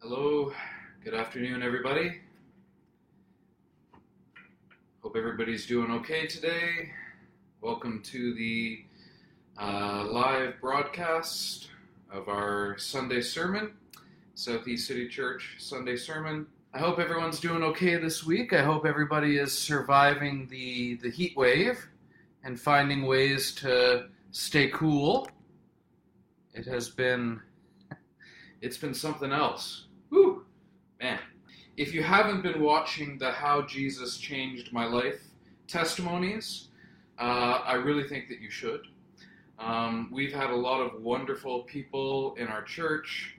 Hello, good afternoon, everybody. Hope everybody's doing okay today. Welcome to the live broadcast of our Sunday sermon, Southeast City Church Sunday sermon. I hope everyone's doing okay this week. I hope everybody is surviving the heat wave and finding ways to stay cool. It's been something else. Whew, man. If you haven't been watching the How Jesus Changed My Life testimonies, I really think that you should. We've had a lot of wonderful people in our church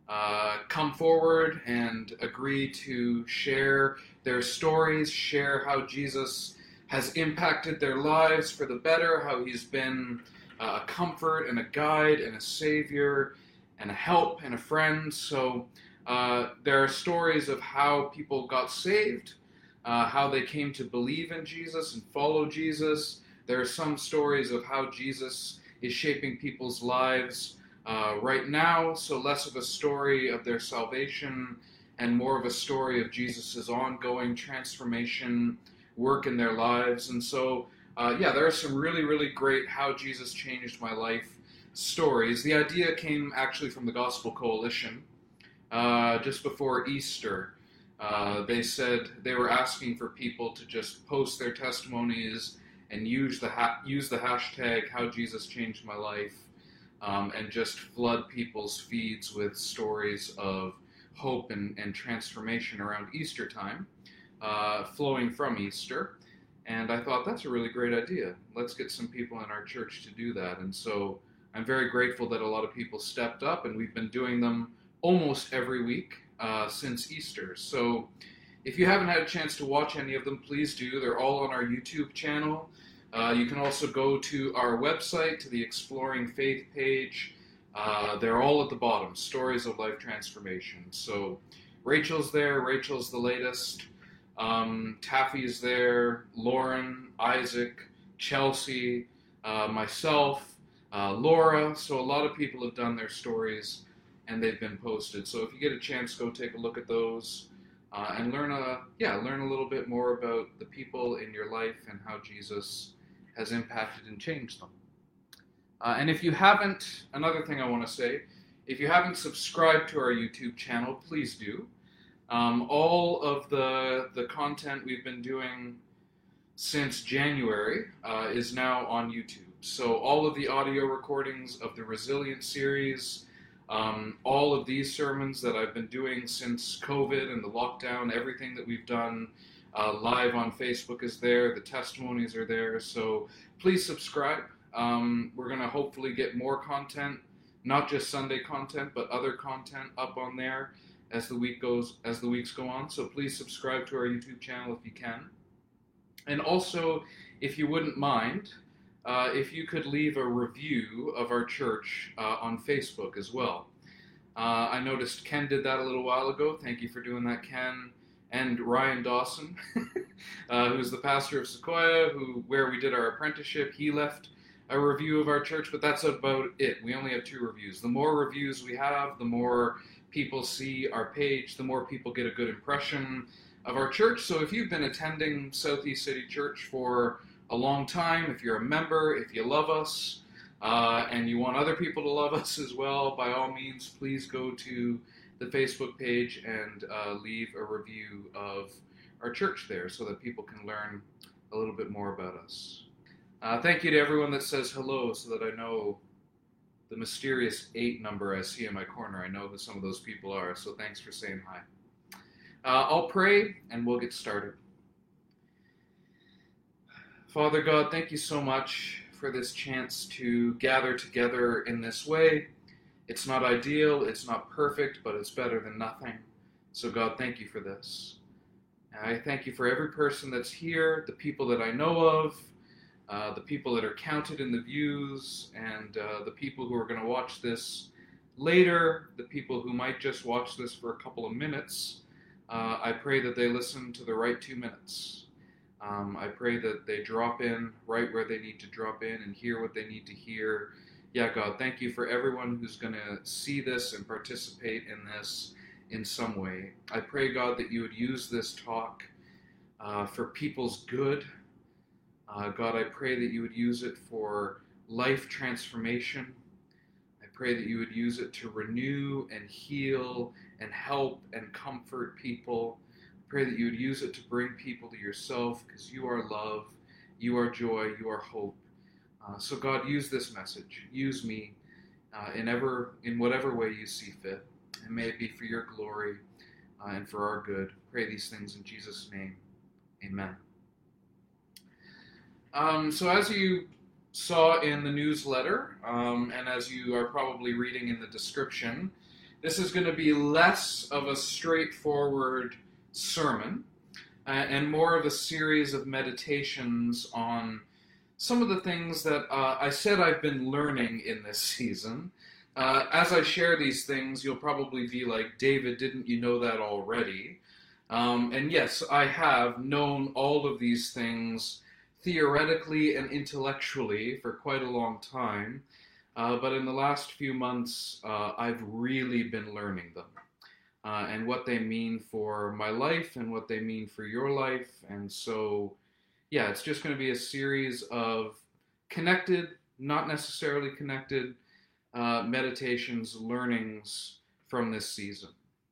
come forward and agree to share their stories, share how Jesus has impacted their lives for the better, how he's been a comfort and a guide and a savior and a help and a friend. So there are stories of how people got saved, how they came to believe in Jesus and follow Jesus. There are some stories of how Jesus is shaping people's lives right now, so less of a story of their salvation and more of a story of Jesus' ongoing transformation work in their lives. And so, there are some really, really great How Jesus Changed My Life stories. The idea came actually from the Gospel Coalition. Just before Easter, they said they were asking for people to just post their testimonies and use the hashtag How Jesus Changed My Life, and just flood people's feeds with stories of hope and transformation around Easter time, flowing from Easter. And I thought, that's a really great idea. Let's get some people in our church to do that. And so I'm very grateful that a lot of people stepped up, and we've been doing them almost every week since Easter. So if you haven't had a chance to watch any of them, please do. They're all on our YouTube channel. You can also go to our website, to the Exploring Faith page. They're all at the bottom, Stories of Life Transformation. So Rachel's there. Rachel's the latest. Taffy's there. Lauren, Isaac, Chelsea, myself, Laura. So a lot of people have done their stories and they've been posted. So if you get a chance, go take a look at those and learn a little bit more about the people in your life and how Jesus has impacted and changed them. And if you haven't, another thing I want to say, if you haven't subscribed to our YouTube channel, please do. All of the content we've been doing since January is now on YouTube. So all of the audio recordings of the Resilient series, all of these sermons that I've been doing since COVID and the lockdown, everything that we've done live on Facebook is there. The testimonies are there. So please subscribe. We're going to hopefully get more content, not just Sunday content, but other content up on there as the weeks go on. So please subscribe to our YouTube channel if you can. And also, if you wouldn't mind, if you could leave a review of our church on Facebook as well. I noticed Ken did that a little while ago. Thank you for doing that, Ken. And Ryan Dawson, who's the pastor of Sequoia, where we did our apprenticeship, he left a review of our church, but that's about it. We only have 2 reviews. The more reviews we have, the more people see our page, the more people get a good impression of our church. So if you've been attending Southeast City Church for a long time, if you're a member, if you love us, and you want other people to love us as well, by all means, please go to the Facebook page and leave a review of our church there so that people can learn a little bit more about us. Thank you to everyone that says hello so that I know the mysterious 8 number I see in my corner. I know who some of those people are, so thanks for saying hi. I'll pray and we'll get started. Father God, thank you so much for this chance to gather together in this way. It's not ideal, it's not perfect, but it's better than nothing. So God, thank you for this. I thank you for every person that's here, the people that I know of, the people that are counted in the views, and the people who are going to watch this later, the people who might just watch this for a couple of minutes. I pray that they listen to the right 2 minutes. I pray that they drop in right where they need to drop in and hear what they need to hear. Yeah, God, thank you for everyone who's going to see this and participate in this in some way. I pray, God, that you would use this talk for people's good. God, I pray that you would use it for life transformation. I pray that you would use it to renew and heal and help and comfort people. I pray that you would use it to bring people to yourself, because you are love, you are joy, you are hope. So God, use this message. Use me in whatever way you see fit. And may it be for your glory and for our good. Pray these things in Jesus' name. Amen. So as you saw in the newsletter, and as you are probably reading in the description, this is going to be less of a straightforward sermon and more of a series of meditations on some of the things that I said I've been learning in this season. As I share these things, you'll probably be like, David, didn't you know that already? And yes, I have known all of these things theoretically and intellectually for quite a long time, but in the last few months, I've really been learning them, and what they mean for my life and what they mean for your life. And so, yeah, it's just going to be a series of connected, not necessarily connected, meditations, learnings from this season.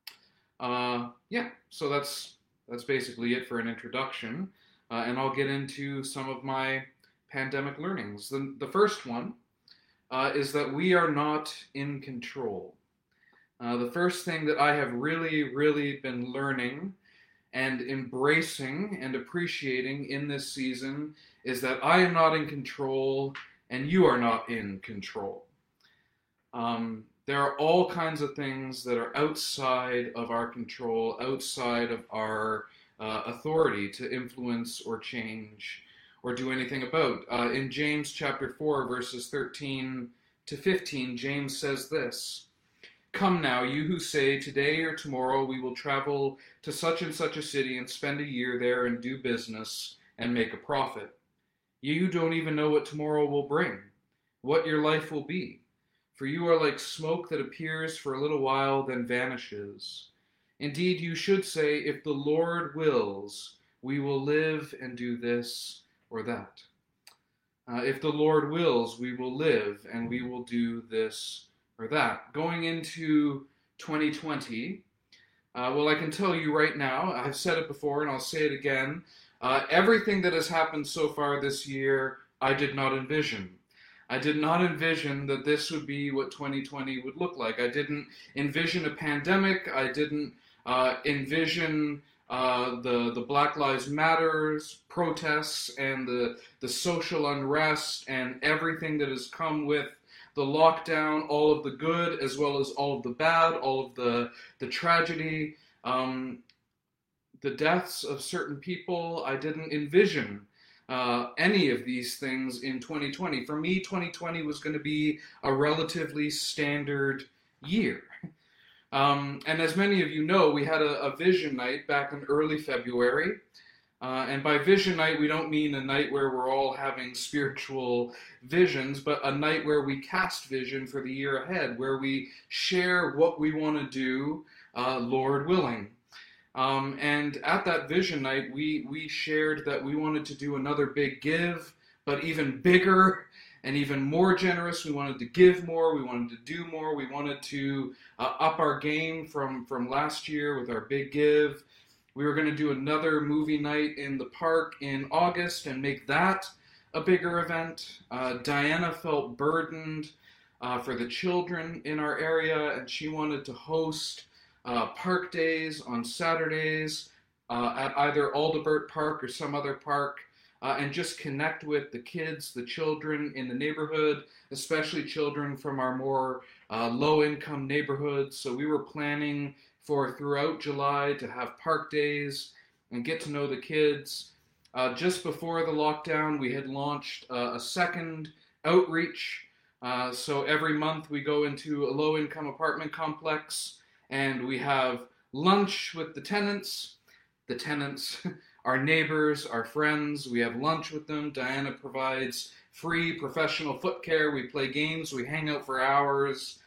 So that's basically it for an introduction. And I'll get into some of my pandemic learnings. The first one is that we are not in control. The first thing that I have really, really been learning and embracing and appreciating in this season is that I am not in control and you are not in control. There are all kinds of things that are outside of our control, outside of our authority to influence or change or do anything about. In James chapter 4, verses 13 to 15, James says this: "Come now, you who say, today or tomorrow we will travel to such and such a city and spend a year there and do business and make a profit. You don't even know what tomorrow will bring, what your life will be. For you are like smoke that appears for a little while, then vanishes. Indeed, you should say, if the Lord wills, we will live and do this or that. If the Lord wills, we will live and we will do this or that." Going into 2020, well, I can tell you right now, I've said it before and I'll say it again, everything that has happened so far this year, I did not envision. I did not envision that this would be what 2020 would look like. I didn't envision a pandemic. I didn't envision the Black Lives Matters protests and the social unrest and everything that has come with the lockdown, all of the good as well as all of the bad, all of the tragedy, the deaths of certain people. I didn't envision any of these things in 2020. For me, 2020 was going to be a relatively standard year. And as many of you know, we had a vision night back in early February. And by vision night, we don't mean a night where we're all having spiritual visions, but a night where we cast vision for the year ahead, where we share what we want to do, Lord willing. And at that vision night, we shared that we wanted to do another big give, but even bigger and even more generous. We wanted to give more, we wanted to do more, we wanted to up our game from last year with our big give. We were going to do another movie night in the park in August and make that a bigger event. Diana felt burdened for the children in our area, and she wanted to host park days on Saturdays at either Aldebert Park or some other park, and just connect with the kids, the children in the neighborhood, especially children from our more low-income neighborhoods. So we were planning for throughout July to have park days and get to know the kids. Just before the lockdown, we had launched a second outreach. So every month we go into a low-income apartment complex and we have lunch with the tenants, our neighbors, our friends. We have lunch with them. Diana provides free professional foot care. We play games. We hang out for hours.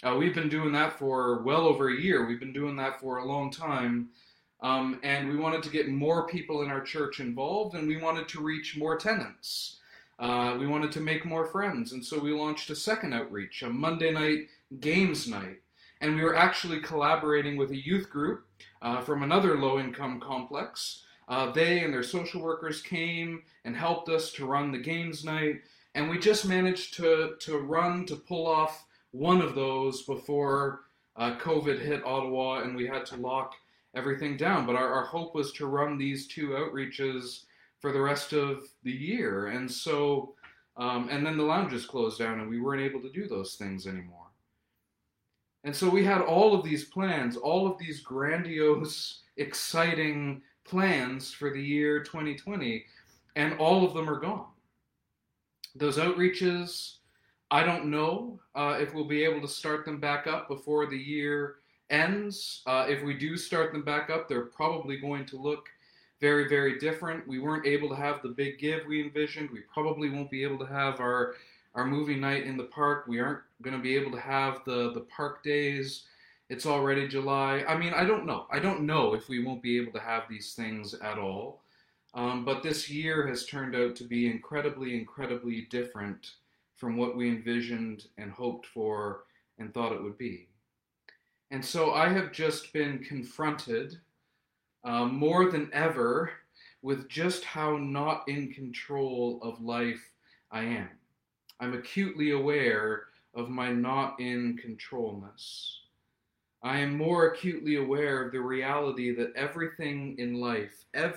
We've been doing that for well over a year. We've been doing that for a long time. And we wanted to get more people in our church involved, and we wanted to reach more tenants. We wanted to make more friends, and so we launched a second outreach, a Monday night games night. And we were actually collaborating with a youth group from another low-income complex. They and their social workers came and helped us to run the games night, and we just managed to pull off one of those before COVID hit Ottawa and we had to lock everything down. But our hope was to run these two outreaches for the rest of the year. And so, and then the lounges closed down and we weren't able to do those things anymore. And so we had all of these plans, all of these grandiose, exciting plans for the year 2020, and all of them are gone. Those outreaches, I don't know if we'll be able to start them back up before the year ends. If we do start them back up, they're probably going to look very, very different. We weren't able to have the big give we envisioned. We probably won't be able to have our movie night in the park. We aren't going to be able to have the park days. It's already July. I mean, I don't know. I don't know if we won't be able to have these things at all. But this year has turned out to be incredibly, incredibly different from what we envisioned and hoped for and thought it would be. And so I have just been confronted more than ever with just how not in control of life I am. I'm acutely aware of my not in controlness. I am more acutely aware of the reality that everything in life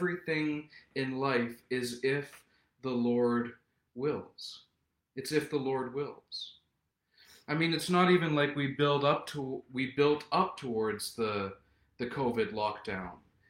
is if the Lord wills. It's if the Lord wills. I mean, it's not even like we built up towards the COVID lockdown.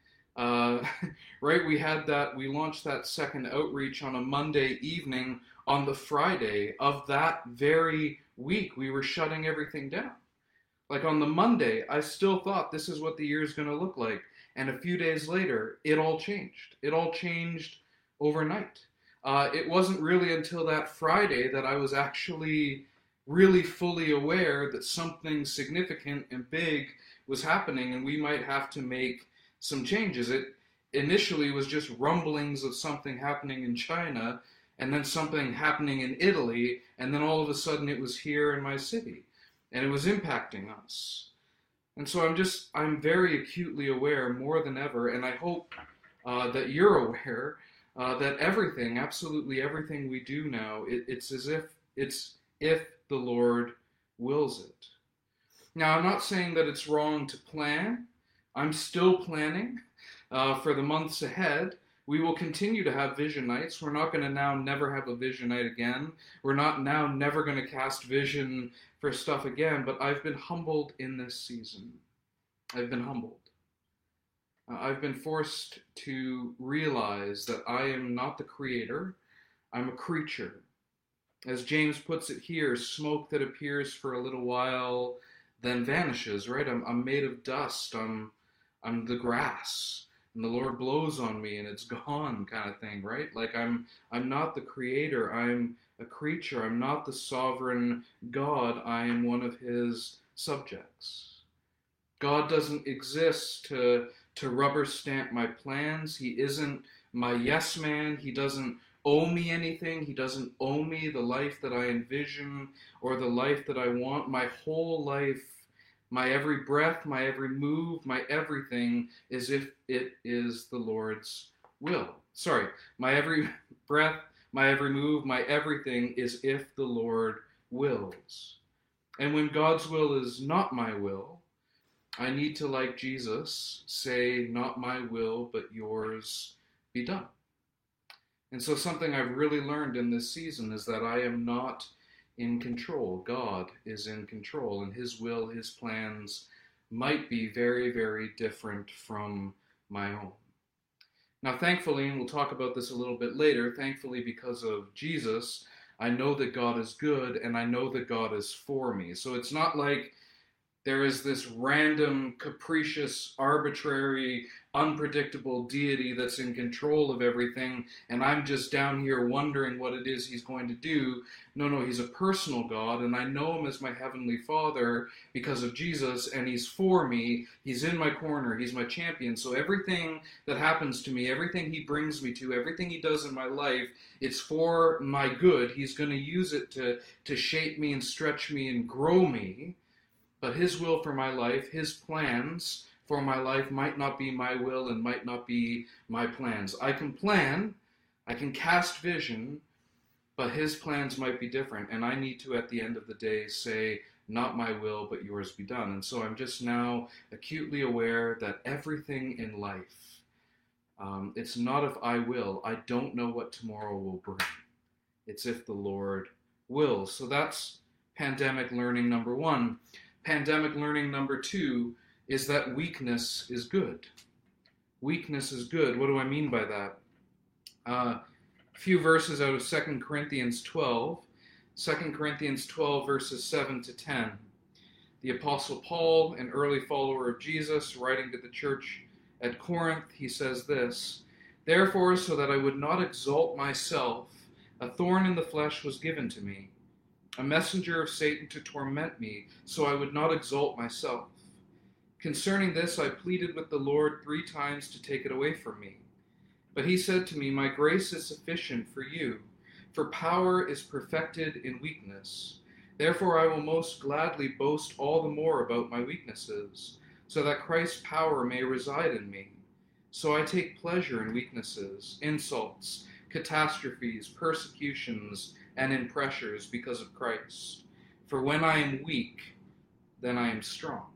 Right? We launched that second outreach on a Monday evening. On the Friday of that very week, we were shutting everything down. Like on the Monday, I still thought this is what the year is going to look like. And a few days later, it all changed. It all changed overnight. It wasn't really until that Friday that I was actually really fully aware that something significant and big was happening and we might have to make some changes. It initially was just rumblings of something happening in China and then something happening in Italy, and then all of a sudden it was here in my city, and it was impacting us. And so I'm very acutely aware more than ever, and I hope that you're aware that everything, absolutely everything we do now, it's as if the Lord wills it. Now, I'm not saying that it's wrong to plan. I'm still planning for the months ahead. We will continue to have vision nights. We're not going to now never have a vision night again. We're not now never going to cast vision for stuff again, but I've been humbled in this season. I've been humbled. I've been forced to realize that I am not the creator. I'm a creature. As James puts it here, smoke that appears for a little while, then vanishes, right? I'm made of dust. I'm the grass. And the Lord blows on me and it's gone, kind of thing, right? Like I'm not the creator, I'm a creature. I'm not the sovereign God, I am one of his subjects. God doesn't exist to rubber stamp my plans. He isn't my yes man. He doesn't owe me anything. He doesn't owe me the life that I envision or the life that I want. My whole life, my every breath, my every move, my everything is if it is the Lord's will. Sorry, my every breath, my every move, my everything is if the Lord wills. And when God's will is not my will, I need to, like Jesus, say, not my will, but yours be done. And so something I've really learned in this season is that I am not in control. God is in control, and his will, his plans might be very, very different from my own. Now, thankfully, and we'll talk about this a little bit later, thankfully because of Jesus, I know that God is good, and I know that God is for me. So it's not like there is this random, capricious, arbitrary, unpredictable deity that's in control of everything, and I'm just down here wondering what it is he's going to do. No, he's a personal God, and I know him as my heavenly Father because of Jesus, and he's for me. He's in my corner. He's my champion. So everything that happens to me, everything he brings me to, everything he does in my life, it's for my good. He's going to use it to shape me and stretch me and grow me. But his will for my life, his plans for my life might not be my will and might not be my plans. I can plan, I can cast vision, but his plans might be different. And I need to, at the end of the day, say, not my will, but yours be done. And so I'm just now acutely aware that everything in life, it's not if I will. I don't know what tomorrow will bring. It's if the Lord wills. So that's pandemic learning number one. Pandemic learning number two is that weakness is good. Weakness is good. What do I mean by that? A few verses out of 2 Corinthians 12. 2 Corinthians 12, verses 7 to 10. The Apostle Paul, an early follower of Jesus, writing to the church at Corinth, he says this, "Therefore, so that I would not exalt myself, a thorn in the flesh was given to me, a messenger of Satan to torment me, so I would not exalt myself. Concerning this I pleaded with the Lord 3 times to take it away from me. But he said to me, my grace is sufficient for you, for power is perfected in weakness. Therefore I will most gladly boast all the more about my weaknesses, so that Christ's power may reside in me. So I take pleasure in weaknesses, insults, catastrophes, persecutions, and in pressures because of Christ. For when I am weak, then I am strong."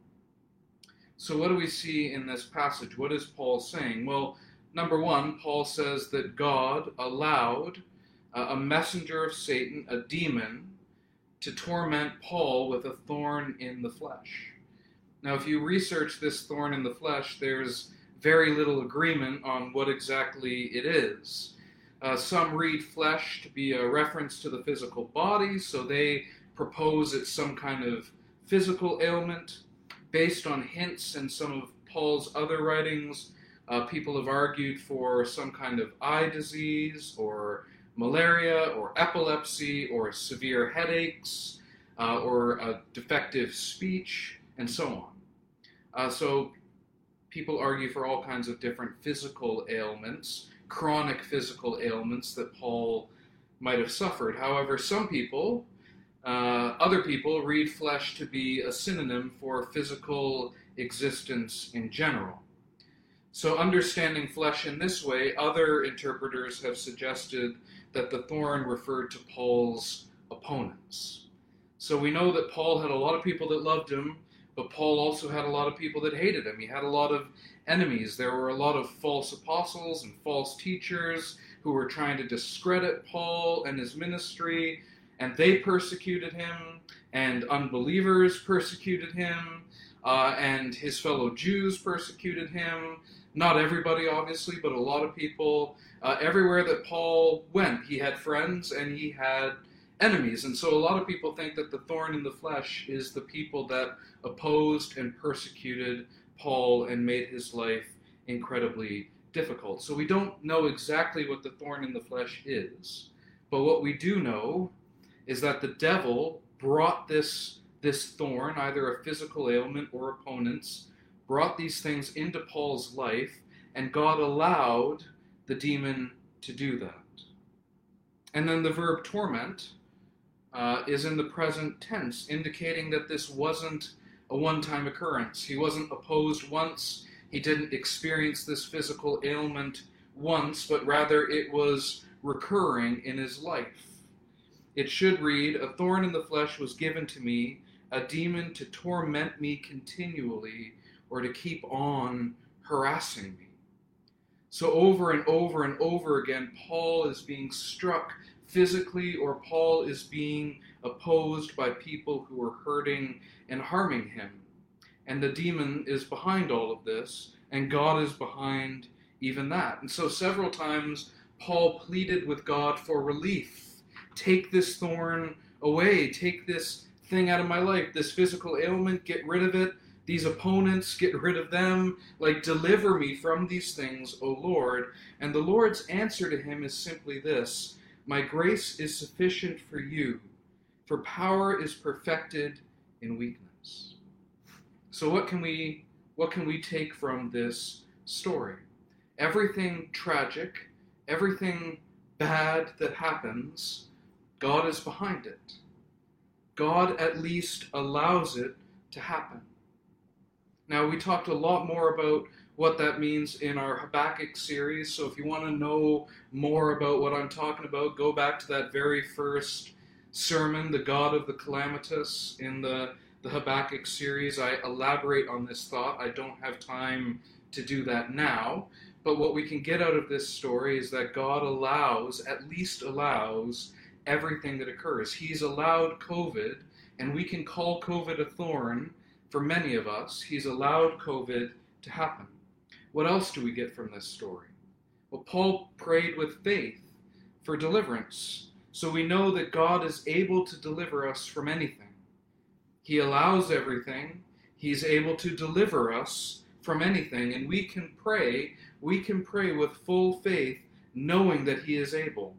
So what do we see in this passage? What is Paul saying? Well, number one, Paul says that God allowed a messenger of Satan, a demon, to torment Paul with a thorn in the flesh. Now, if you research this thorn in the flesh, there's very little agreement on what exactly it is. Some read flesh to be a reference to the physical body, so they propose it's some kind of physical ailment. Based on hints in some of Paul's other writings, people have argued for some kind of eye disease, or malaria, or epilepsy, or severe headaches, or a defective speech, and so on. So people argue for all kinds of different physical ailments, chronic physical ailments that Paul might have suffered. However, other people read flesh to be a synonym for physical existence in general. So understanding flesh in this way, other interpreters have suggested that the thorn referred to Paul's opponents. So we know that Paul had a lot of people that loved him, but Paul also had a lot of people that hated him. He had a lot of enemies. There were a lot of false apostles and false teachers who were trying to discredit Paul and his ministry, and they persecuted him, and unbelievers persecuted him, and his fellow Jews persecuted him. Not everybody, obviously, but a lot of people. Everywhere that Paul went, he had friends and he had enemies. And so a lot of people think that the thorn in the flesh is the people that opposed and persecuted Paul and made his life incredibly difficult. So we don't know exactly what the thorn in the flesh is. But what we do know is that the devil brought this thorn, either a physical ailment or opponents, brought these things into Paul's life, and God allowed the demon to do that. And then the verb torment is in the present tense, indicating that this wasn't a one-time occurrence. He wasn't opposed once. He didn't experience this physical ailment once, but rather it was recurring in his life. It should read, "A thorn in the flesh was given to me, a demon to torment me continually, or to keep on harassing me." So over and over and over again, Paul is being struck physically, or Paul is being opposed by people who are hurting and harming him. And the demon is behind all of this, and God is behind even that. And so several times Paul pleaded with God for relief. Take this thorn away. Take this thing out of my life, this physical ailment, get rid of it. These opponents, get rid of them. Like, deliver me from these things, O Lord. And the Lord's answer to him is simply this: my grace is sufficient for you, for power is perfected in weakness. So what can we take from this story? Everything tragic, everything bad that happens, God is behind it. God at least allows it to happen. Now, we talked a lot more about what that means in our Habakkuk series, so if you want to know more about what I'm talking about, go back to that very first sermon, The God of the Calamitous, in the Habakkuk series. I elaborate on this thought. I don't have time to do that now, but what we can get out of this story is that God at least allows, everything that occurs. He's allowed COVID, and we can call COVID a thorn for many of us. He's allowed COVID to happen. What else do we get from this story? Well, Paul prayed with faith for deliverance. So we know that God is able to deliver us from anything. He allows everything. He's able to deliver us from anything. And we can pray with full faith, knowing that he is able.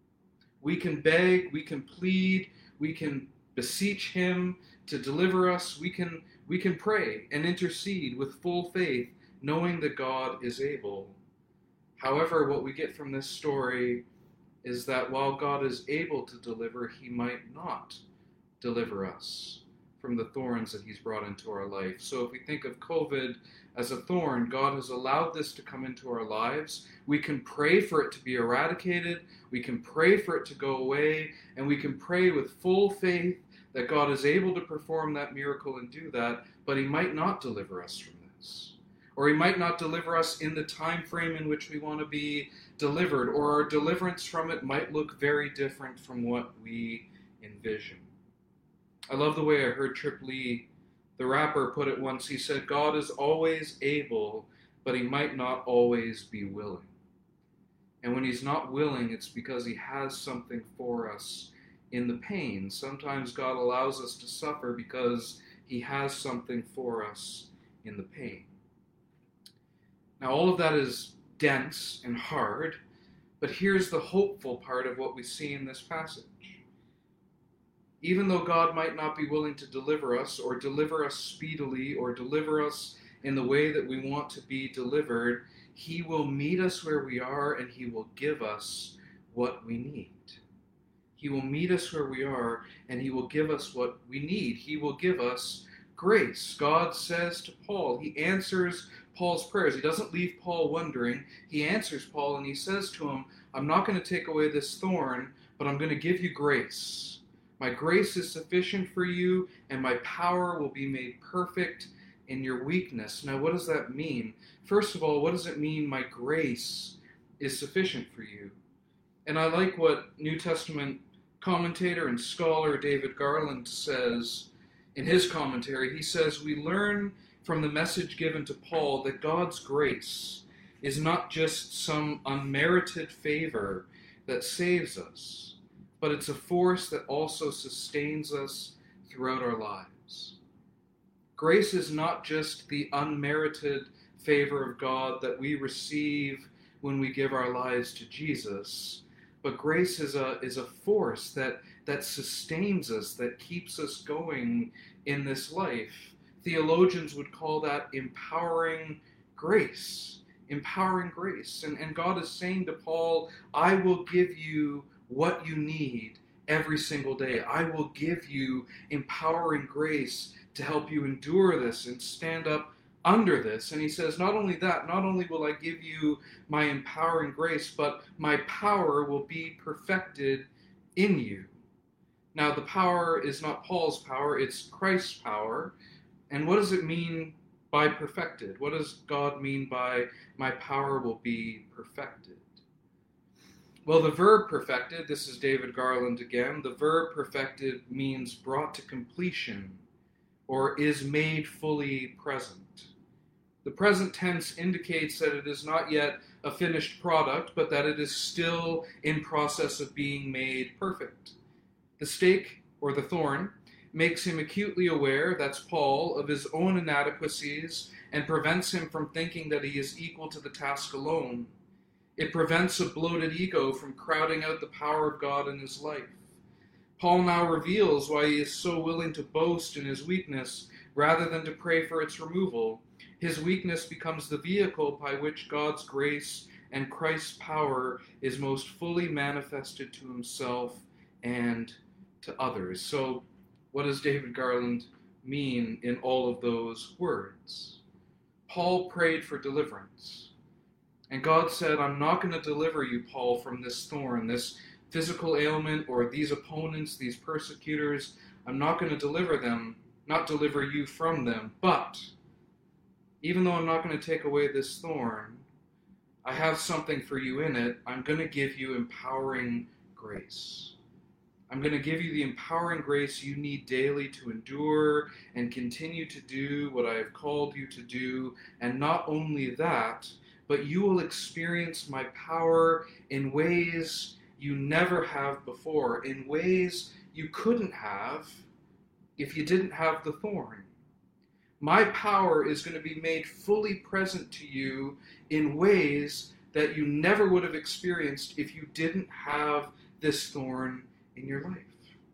We can beg, we can plead, we can beseech him to deliver us. We can pray and intercede with full faith, knowing that God is able. However, what we get from this story is that while God is able to deliver, he might not deliver us from the thorns that he's brought into our life. So if we think of COVID as a thorn, God has allowed this to come into our lives. We can pray for it to be eradicated. We can pray for it to go away. And we can pray with full faith that God is able to perform that miracle and do that, but he might not deliver us from this. Or he might not deliver us in the time frame in which we want to be delivered, or our deliverance from it might look very different from what we envision. I love the way I heard Trip Lee, the rapper, put it once. He said, God is always able, but he might not always be willing. And when he's not willing, it's because he has something for us in the pain. Sometimes God allows us to suffer because he has something for us in the pain. Now, all of that is dense and hard, but here's the hopeful part of what we see in this passage. Even though God might not be willing to deliver us, or deliver us speedily, or deliver us in the way that we want to be delivered, he will meet us where we are, and he will give us what we need. He will meet us where we are, and he will give us what we need. He will give us grace. God says to Paul, he answers Paul's prayers. He doesn't leave Paul wondering. He answers Paul, and he says to him, I'm not going to take away this thorn, but I'm going to give you grace. My grace is sufficient for you, and my power will be made perfect in your weakness. Now, what does that mean? First of all, what does it mean, my grace is sufficient for you? And I like what New Testament commentator and scholar David Garland says in his commentary. He says, we learn from the message given to Paul that God's grace is not just some unmerited favor that saves us, but it's a force that also sustains us throughout our lives. Grace is not just the unmerited favor of God that we receive when we give our lives to Jesus, but grace is a force that sustains us, that keeps us going in this life. Theologians would call that empowering grace. Empowering grace. And God is saying to Paul, I will give you what you need every single day. I will give you empowering grace to help you endure this and stand up under this. And he says, not only that, not only will I give you my empowering grace, but my power will be perfected in you. Now, the power is not Paul's power, it's Christ's power. And what does it mean by perfected? What does God mean by my power will be perfected? Well, the verb perfected, this is David Garland again, the verb perfected means brought to completion or is made fully present. The present tense indicates that it is not yet a finished product, but that it is still in process of being made perfect. The stake, or the thorn, makes him acutely aware, that's Paul, of his own inadequacies and prevents him from thinking that he is equal to the task alone. It prevents a bloated ego from crowding out the power of God in his life. Paul now reveals why he is so willing to boast in his weakness rather than to pray for its removal. His weakness becomes the vehicle by which God's grace and Christ's power is most fully manifested to himself and to others. So, what does David Garland mean in all of those words? Paul prayed for deliverance. And God said, I'm not going to deliver you, Paul, from this thorn, this physical ailment, or these opponents, these persecutors. I'm not going to deliver them, not deliver you from them. But, even though I'm not going to take away this thorn, I have something for you in it. I'm going to give you empowering grace. I'm going to give you the empowering grace you need daily to endure and continue to do what I have called you to do. And not only that, but you will experience my power in ways you never have before, in ways you couldn't have if you didn't have the thorn. My power is going to be made fully present to you in ways that you never would have experienced if you didn't have this thorn in your life.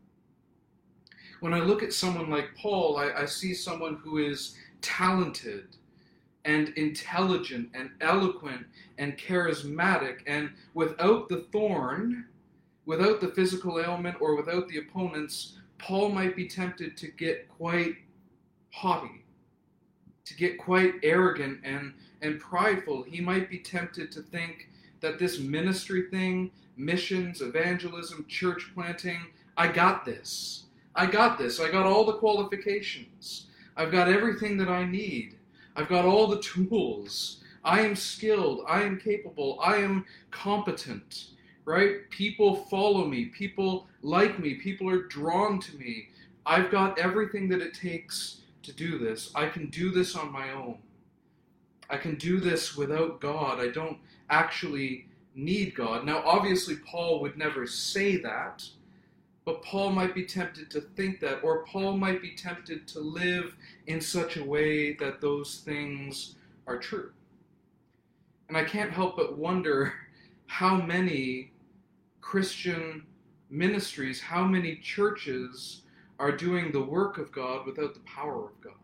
When I look at someone like Paul, I see someone who is talented and intelligent and eloquent and charismatic, and without the thorn, without the physical ailment or without the opponents, Paul might be tempted to get quite haughty, to get quite arrogant and prideful. He might be tempted to think that this ministry thing, missions, evangelism, church planting, I got this. I got all the qualifications. I've got everything that I need. I've got all the tools. I am skilled. I am capable. I am competent, right? People follow me. People like me. People are drawn to me. I've got everything that it takes to do this. I can do this on my own. I can do this without God. I don't actually need God. Now, obviously, Paul would never say that, but Paul might be tempted to think that, or Paul might be tempted to live in such a way that those things are true. And I can't help but wonder how many Christian ministries, how many churches are doing the work of God without the power of God.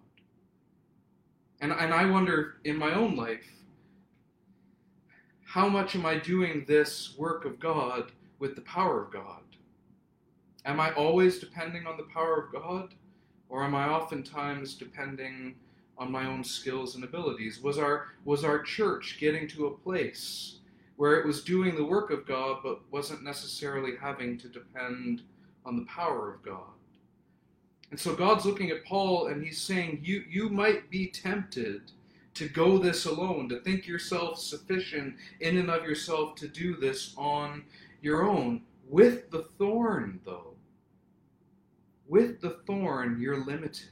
And I wonder in my own life, how much am I doing this work of God with the power of God? Am I always depending on the power of God? Or am I oftentimes depending on my own skills and abilities? Was our church getting to a place where it was doing the work of God but wasn't necessarily having to depend on the power of God? And so God's looking at Paul and he's saying, you might be tempted to go this alone, to think yourself sufficient in and of yourself to do this on your own. With the thorn, though, with the thorn, you're limited.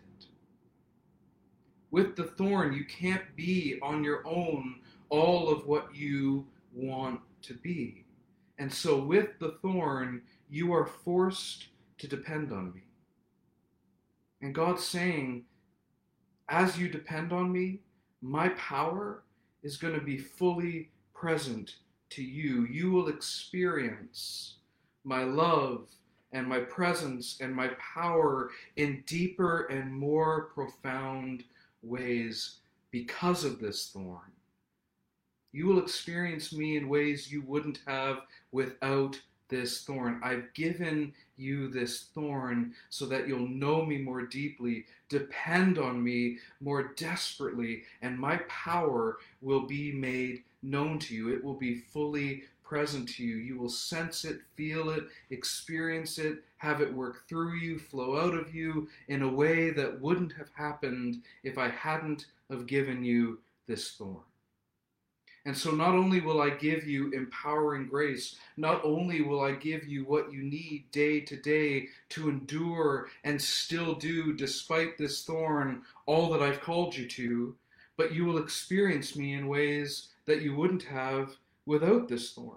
With the thorn, you can't be on your own all of what you want to be. And so with the thorn, you are forced to depend on me. And God's saying, as you depend on me, my power is going to be fully present to you. You will experience my love and my presence and my power in deeper and more profound ways because of this thorn. You will experience me in ways you wouldn't have without this thorn. I've given you this thorn so that you'll know me more deeply, depend on me more desperately, and my power will be made known to you. It will be fully present to you. You will sense it, feel it, experience it, have it work through you, flow out of you in a way that wouldn't have happened if I hadn't have given you this thorn. And so not only will I give you empowering grace, not only will I give you what you need day to day to endure and still do, despite this thorn, all that I've called you to, but you will experience me in ways that you wouldn't have without this thorn.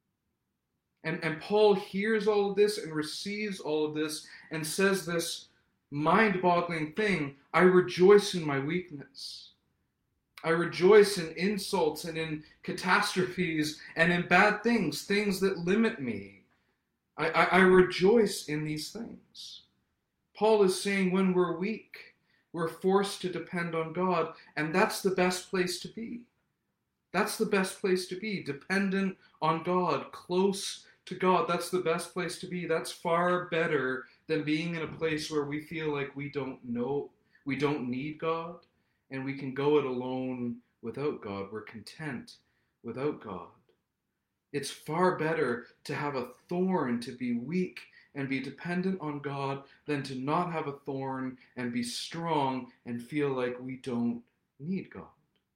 And Paul hears all of this and receives all of this and says this mind-boggling thing. I rejoice in my weakness. I rejoice in insults and in catastrophes and in bad things, things that limit me. I rejoice in these things. Paul is saying when we're weak, we're forced to depend on God, and that's the best place to be. That's the best place to be, dependent on God, close to God. That's the best place to be. That's far better than being in a place where we feel like we don't need God, and we can go it alone without God. We're content without God. It's far better to have a thorn, to be weak and be dependent on God, than to not have a thorn and be strong and feel like we don't need God.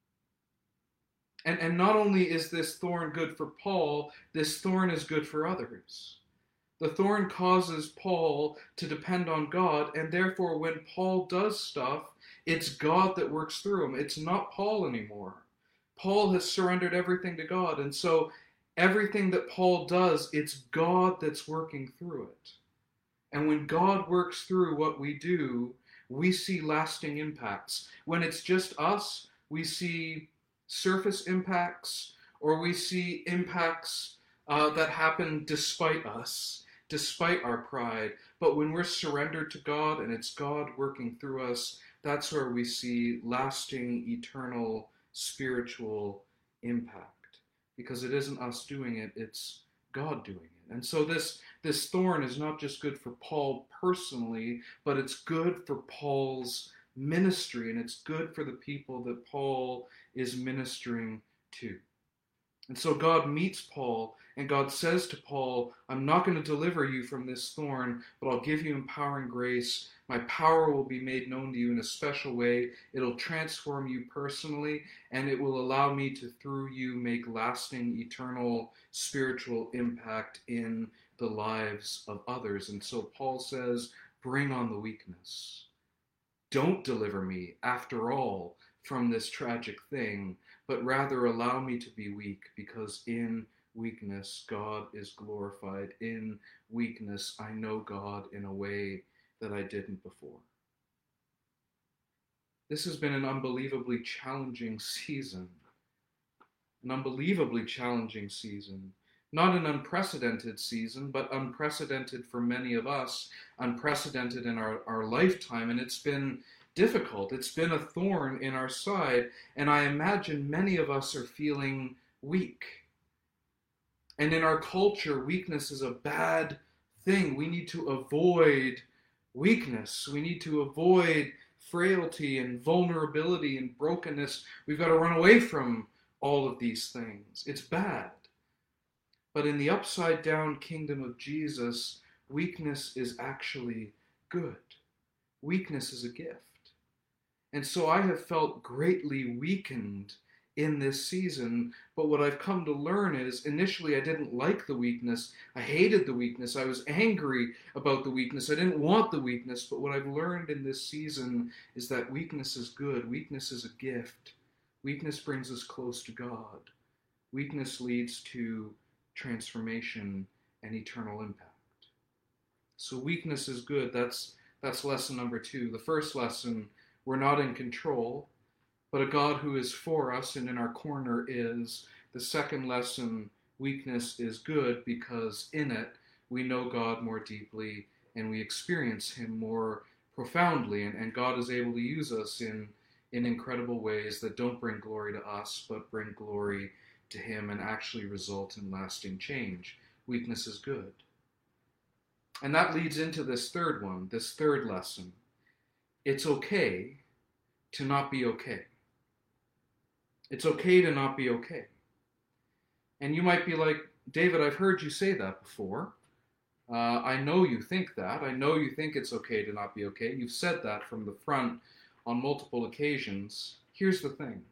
And not only is this thorn good for Paul, this thorn is good for others. The thorn causes Paul to depend on God, and therefore when Paul does stuff, it's God that works through him. It's not Paul anymore. Paul has surrendered everything to God, and so everything that Paul does, it's God that's working through it. And when God works through what we do, we see lasting impacts. When it's just us, we see surface impacts, or we see impacts that happen despite us, despite our pride. But when we're surrendered to God and it's God working through us, that's where we see lasting, eternal, spiritual impact. Because it isn't us doing it, it's God doing it. And so this thorn is not just good for Paul personally, but it's good for Paul's ministry, and it's good for the people that Paul is ministering to. And so God meets Paul, and God says to Paul, I'm not going to deliver you from this thorn, but I'll give you empowering grace. My power will be made known to you in a special way. It'll transform you personally, and it will allow me to, through you, make lasting, eternal, spiritual impact in the lives of others. And so Paul says, bring on the weakness. Don't deliver me, after all, from this tragic thing, but rather allow me to be weak, because in weakness God is glorified. In weakness I know God in a way that I didn't before. This has been an unbelievably challenging season. An unbelievably challenging season. Not an unprecedented season, but unprecedented for many of us, unprecedented in our lifetime, and it's been difficult. It's been a thorn in our side, and I imagine many of us are feeling weak. And in our culture, weakness is a bad thing. We need to avoid weakness. We need to avoid frailty and vulnerability and brokenness. We've got to run away from all of these things. It's bad. But in the upside down kingdom of Jesus, weakness is actually good. Weakness is a gift. And so I have felt greatly weakened in this season, but what I've come to learn is initially I didn't like the weakness. I hated the weakness. I was angry about the weakness. I didn't want the weakness, but what I've learned in this season is that weakness is good. Weakness is a gift. Weakness brings us close to God. Weakness leads to transformation and eternal impact. So weakness is good. That's lesson number 2. The first lesson, we're not in control, but a God who is for us and in our corner is. The second lesson, weakness is good because in it we know God more deeply and we experience him more profoundly, and God is able to use us in incredible ways that don't bring glory to us but bring glory to him and actually result in lasting change. Weakness is good. And that leads into this third one, this third lesson. It's okay to not be okay. It's okay to not be okay. And you might be like, David, I've heard you say that before. I know you think that. I know you think it's okay to not be okay. You've said that from the front on multiple occasions. Here's the thing.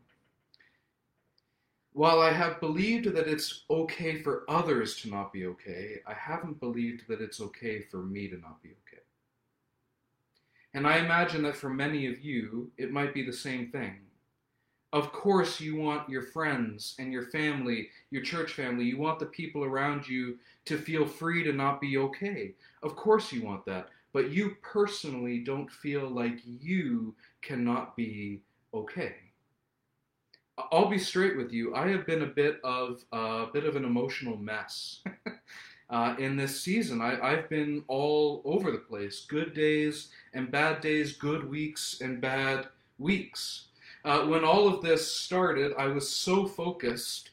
While I have believed that it's okay for others to not be okay, I haven't believed that it's okay for me to not be okay. And I imagine that for many of you, it might be the same thing. Of course, you want your friends and your family, your church family, you want the people around you to feel free to not be okay. Of course you want that. but you personally don't feel like you cannot be okay. I'll be straight with you. I have been a bit of an emotional mess in this season. I've been all over the place. Good days and bad days, good weeks and bad weeks. When all of this started, I was so focused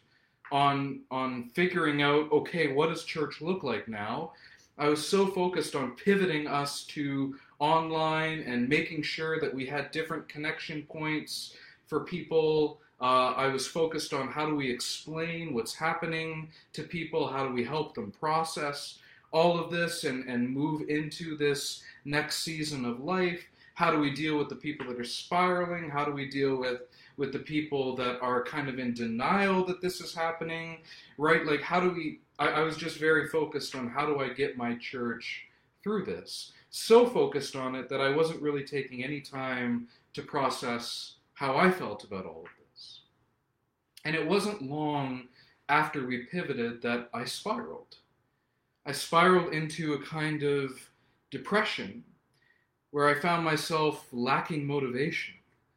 on figuring out, okay, what does church look like now? I was so focused on pivoting us to online and making sure that we had different connection points for people. I was focused on how do we explain what's happening to people, how do we help them process all of this and move into this next season of life. How do we deal with the people that are spiraling? How do we deal with the people that are kind of in denial that this is happening, right? Like, how do we, I was just very focused on how do I get my church through this. So focused on it that I wasn't really taking any time to process how I felt about all of this. And it wasn't long after we pivoted that I spiraled. I spiraled into a kind of depression where I found myself lacking motivation.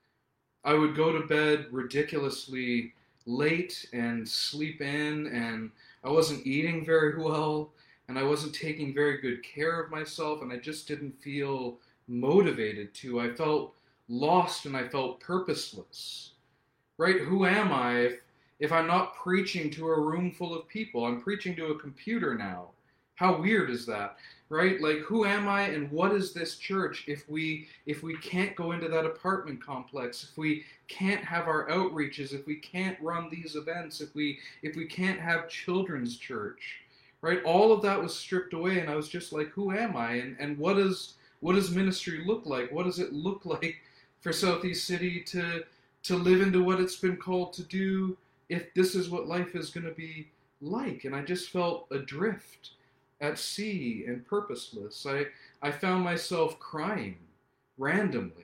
I would go to bed ridiculously late and sleep in, and I wasn't eating very well, and I wasn't taking very good care of myself, and I just didn't feel motivated to. I felt lost and I felt purposeless. Right? Who am I if I'm not preaching to a room full of people? I'm preaching to a computer now. How weird is that? Right? Like, who am I and what is this church if we can't go into that apartment complex, if we can't have our outreaches, if we can't run these events, if we can't have children's church, right? All of that was stripped away, and I was just like, who am I? And what does ministry look like? What does it look like for Southeast City to live into what it's been called to do if this is what life is going to be like? And I just felt adrift at sea and purposeless. I found myself crying randomly.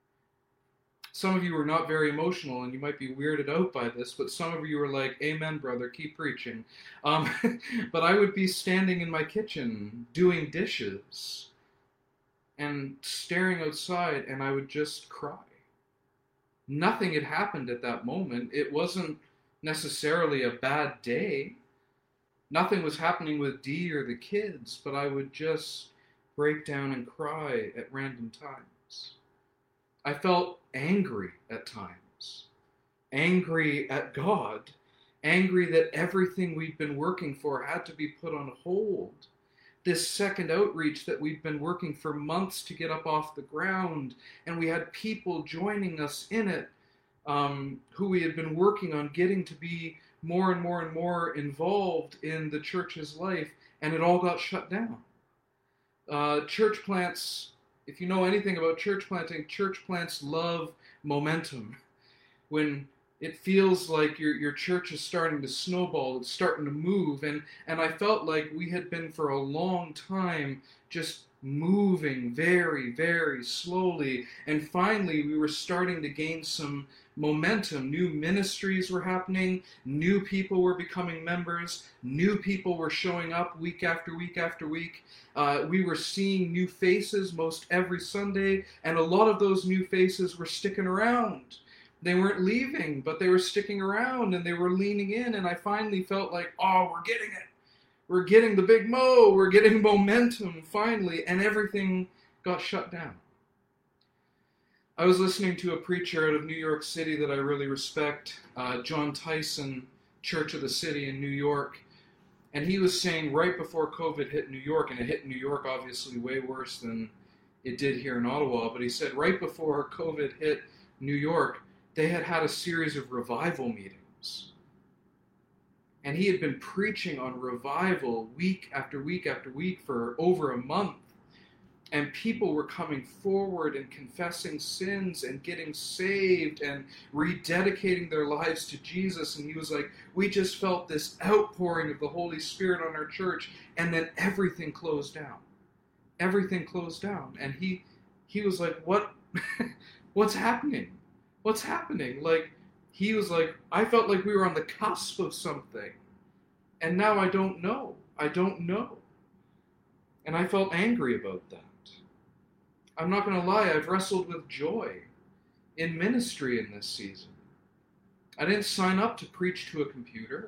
Some of you are not very emotional and you might be weirded out by this, but some of you are like, amen, brother, keep preaching. But I would be standing in my kitchen doing dishes and staring outside, and I would just cry. Nothing had happened at that moment. It wasn't necessarily a bad day. Nothing was happening with Dee or the kids, but I would just break down and cry at random times. I felt angry at times. Angry at God. Angry that everything we'd been working for had to be put on hold. This second outreach that we'd been working for months to get up off the ground, and we had people joining us in it who we had been working on getting to be more and more and more involved in the church's life, and it all got shut down. Church plants, if you know anything about church planting, church plants love momentum. When it feels like your church is starting to snowball, it's starting to move, and I felt like we had been for a long time just moving very, very slowly, and finally we were starting to gain some momentum. New ministries were happening, new people were becoming members, new people were showing up week after week after week. We were seeing new faces most every Sunday, and a lot of those new faces were sticking around. They weren't leaving, but they were sticking around and they were leaning in, and I finally felt like, oh, we're getting it. We're getting the big mo, we're getting momentum finally, and everything got shut down. I was listening to a preacher out of New York City that I really respect, John Tyson, Church of the City in New York, and he was saying right before COVID hit New York, and it hit New York obviously way worse than it did here in Ottawa, but he said right before COVID hit New York, they had a series of revival meetings. And he had been preaching on revival week after week after week for over a month. And people were coming forward and confessing sins and getting saved and rededicating their lives to Jesus. And he was like, we just felt this outpouring of the Holy Spirit on our church. And then everything closed down. Everything closed down. And he was like, what's happening? What's happening? Like, he was like, I felt like we were on the cusp of something. And now I don't know. I don't know. And I felt angry about that. I'm not going to lie, I've wrestled with joy in ministry in this season. I didn't sign up to preach to a computer.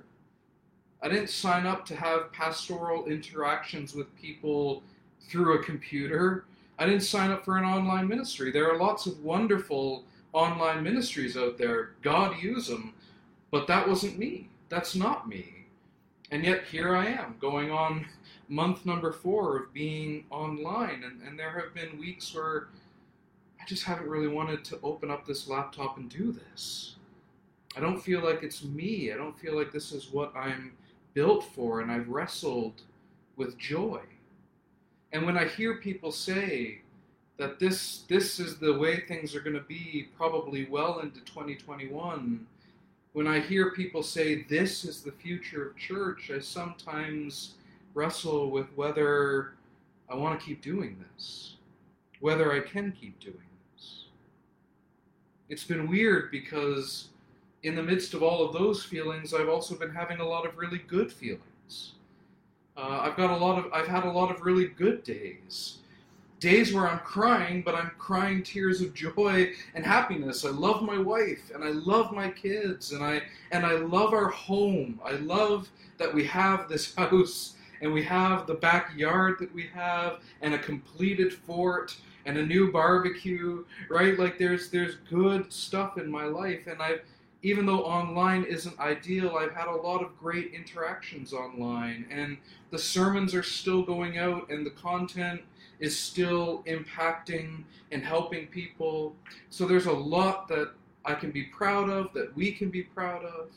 I didn't sign up to have pastoral interactions with people through a computer. I didn't sign up for an online ministry. There are lots of wonderful online ministries out there. God use them. But that wasn't me. That's not me. And yet here I am, going on month number 4 of being online. And there have been weeks where I just haven't really wanted to open up this laptop and do this. I don't feel like it's me. I don't feel like this is what I'm built for, and I've wrestled with joy. And when I hear people say that this is the way things are going to be probably well into 2021, when I hear people say this is the future of church, I sometimes wrestle with whether I want to keep doing this, whether I can keep doing this. It's been weird because in the midst of all of those feelings, I've also been having a lot of really good feelings. I've had a lot of really good days. Days where I'm crying, but I'm crying tears of joy and happiness. I love my wife, and I love my kids, and I love our home. I love that we have this house, and we have the backyard that we have, and a completed fort, and a new barbecue, right? Like there's good stuff in my life, and even though online isn't ideal, I've had a lot of great interactions online, and the sermons are still going out, and the content is still impacting and helping people. So there's a lot that I can be proud of, that we can be proud of.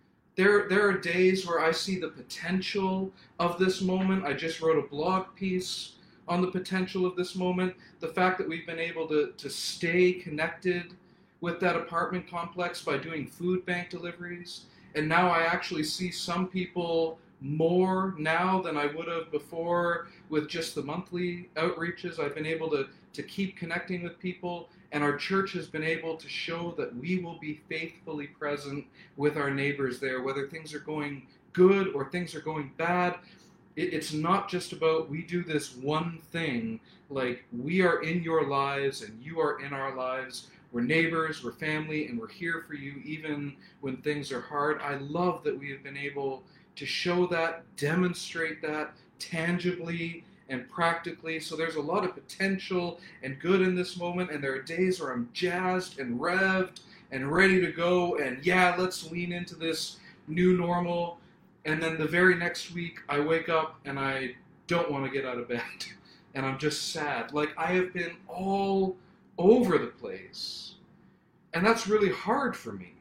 There are days where I see the potential of this moment. I just wrote a blog piece on the potential of this moment. The fact that we've been able to stay connected with that apartment complex by doing food bank deliveries. And now I actually see some people more now than I would have before with just the monthly outreaches. I've been able to keep connecting with people, and our church has been able to show that we will be faithfully present with our neighbors there, whether things are going good or things are going bad. It's not just about we do this one thing, like we are in your lives and you are in our lives. We're neighbors, we're family, and we're here for you even when things are hard. I love that we have been able to show that, demonstrate that tangibly and practically. So there's a lot of potential and good in this moment, and there are days where I'm jazzed and revved and ready to go, and yeah, let's lean into this new normal. And then the very next week, I wake up and I don't want to get out of bed, and I'm just sad. Like, I have been all over the place. And that's really hard for me.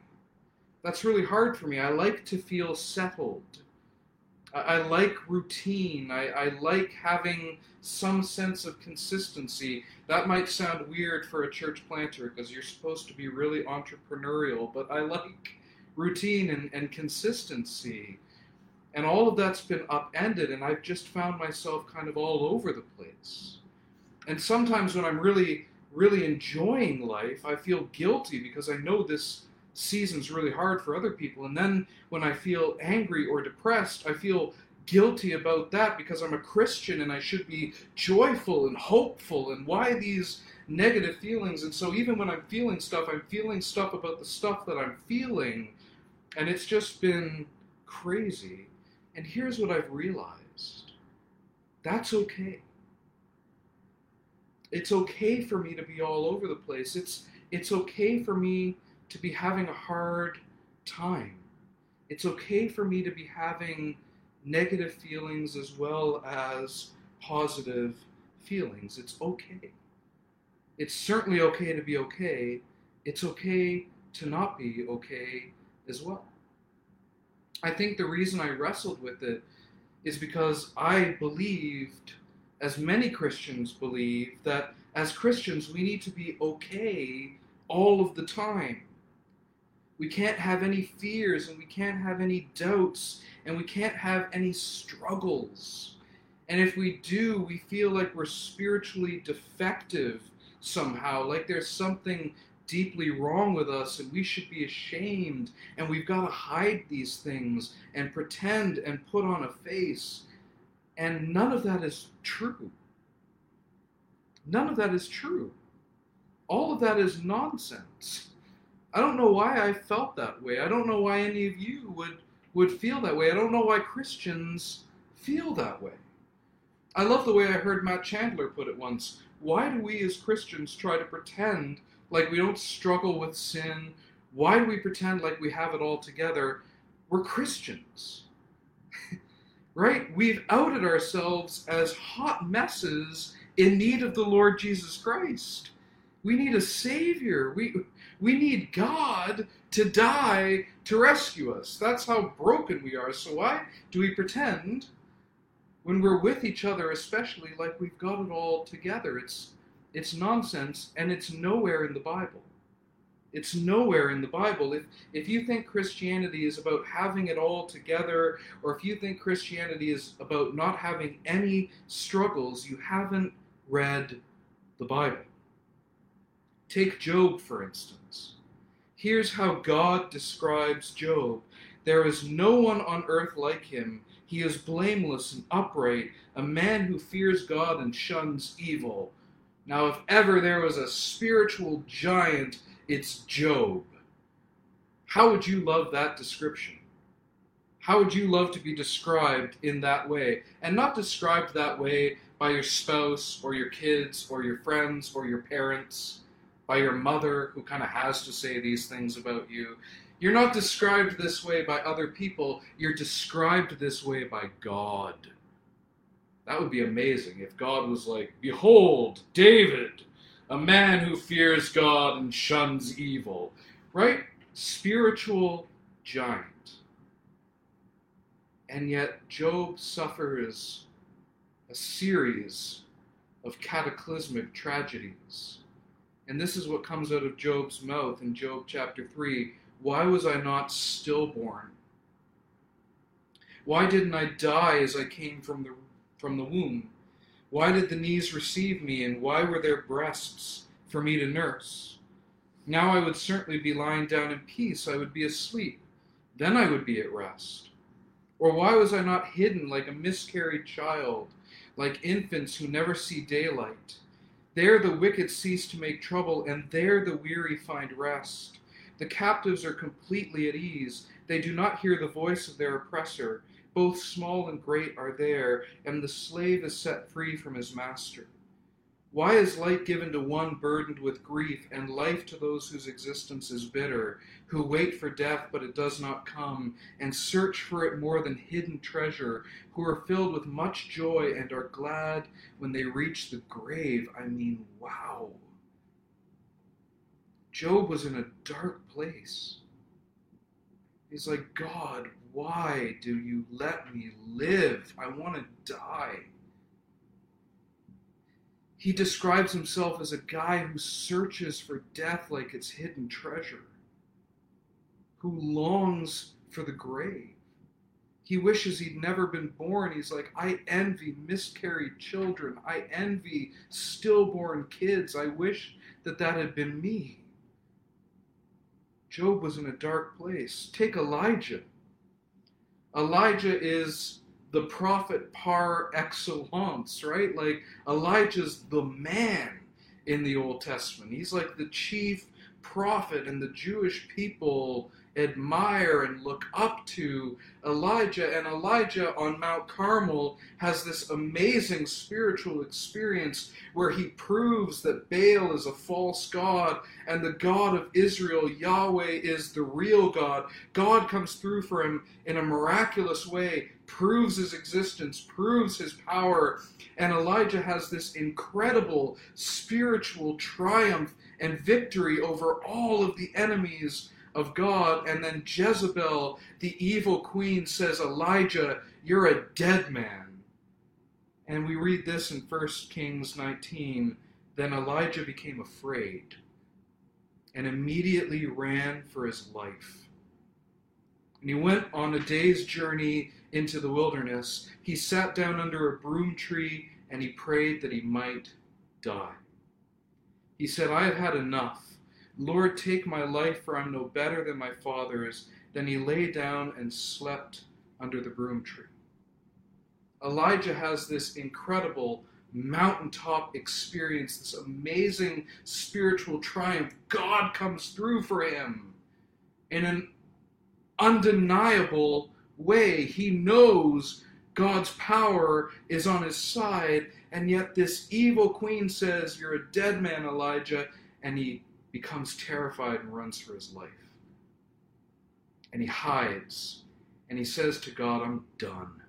I like to feel settled. I like routine. I like having some sense of consistency. That might sound weird for a church planter because you're supposed to be really entrepreneurial, but I like routine and consistency. And all of that's been upended, and I've just found myself kind of all over the place. And sometimes when I'm really enjoying life, I feel guilty because I know this season's really hard for other people. And then when I feel angry or depressed, I feel guilty about that because I'm a Christian and I should be joyful and hopeful. And why these negative feelings? And so even when I'm feeling stuff about the stuff that I'm feeling. And it's just been crazy. And here's what I've realized. That's okay. It's okay for me to be all over the place. It's okay for me to be having a hard time. It's okay for me to be having negative feelings as well as positive feelings. It's okay. It's certainly okay to be okay. It's okay to not be okay as well. I think the reason I wrestled with it is because I believed, as many Christians believe, that as Christians we need to be okay all of the time. We can't have any fears, and we can't have any doubts, and we can't have any struggles. And if we do, we feel like we're spiritually defective somehow, like there's something deeply wrong with us, and we should be ashamed, and we've got to hide these things and pretend and put on a face. And none of that is true. None of that is true. All of that is nonsense. I don't know why I felt that way. I don't know why any of you would feel that way. I don't know why Christians feel that way. I love the way I heard Matt Chandler put it once. Why do we as Christians try to pretend like we don't struggle with sin? Why do we pretend like we have it all together? We're Christians. Right? We've outed ourselves as hot messes in need of the Lord Jesus Christ. We need a Savior. We need God to die to rescue us. That's how broken we are. So why do we pretend when we're with each other, especially, like we've got it all together? It's nonsense, and it's nowhere in the Bible. It's nowhere in the Bible. If you think Christianity is about having it all together, or if you think Christianity is about not having any struggles, you haven't read the Bible. Take Job, for instance. Here's how God describes Job. There is no one on earth like him. He is blameless and upright, a man who fears God and shuns evil. Now, if ever there was a spiritual giant, it's Job. How would you love that description? How would you love to be described in that way? And not described that way by your spouse or your kids or your friends or your parents, by your mother who kind of has to say these things about you. You're not described this way by other people. You're described this way by God. That would be amazing if God was like, behold, David, a man who fears God and shuns evil. Right? Spiritual giant. And yet Job suffers a series of cataclysmic tragedies. And this is what comes out of Job's mouth in Job chapter 3. Why was I not stillborn? Why didn't I die as I came from the womb? Why did the knees receive me, and why were there breasts for me to nurse? Now I would certainly be lying down in peace. I would be asleep. Then I would be at rest. Or why was I not hidden like a miscarried child, like infants who never see daylight? There the wicked cease to make trouble, and there the weary find rest. The captives are completely at ease. They do not hear the voice of their oppressor. Both small and great are there, and the slave is set free from his master. Why is light given to one burdened with grief, and life to those whose existence is bitter, who wait for death but it does not come, and search for it more than hidden treasure, who are filled with much joy and are glad when they reach the grave? I mean, wow. Job was in a dark place. He's like, God, why do you let me live? I want to die. He describes himself as a guy who searches for death like it's hidden treasure, who longs for the grave. He wishes he'd never been born. He's like, I envy miscarried children. I envy stillborn kids. I wish that had been me. Job was in a dark place. Take Elijah. Elijah is the prophet par excellence, right? Like, Elijah's the man in the Old Testament. He's like the chief prophet, and the Jewish people admire and look up to Elijah. And Elijah on Mount Carmel has this amazing spiritual experience where he proves that Baal is a false god and the God of Israel, Yahweh, is the real God. God comes through for him in a miraculous way, proves his existence, proves his power, and Elijah has this incredible spiritual triumph and victory over all of the enemies of God. And then Jezebel, the evil queen, says, Elijah, you're a dead man. And we read this in 1 Kings 19. Then Elijah became afraid and immediately ran for his life. And he went on a day's journey into the wilderness. He sat down under a broom tree and he prayed that he might die. He said, I have had enough. Lord, take my life, for I'm no better than my father's. Then he lay down and slept under the broom tree. Elijah has this incredible mountaintop experience, this amazing spiritual triumph. God comes through for him in an undeniable way. He knows God's power is on his side, and yet this evil queen says, "You're a dead man, Elijah," and he becomes terrified and runs for his life. And he hides, and he says to God, "I'm done.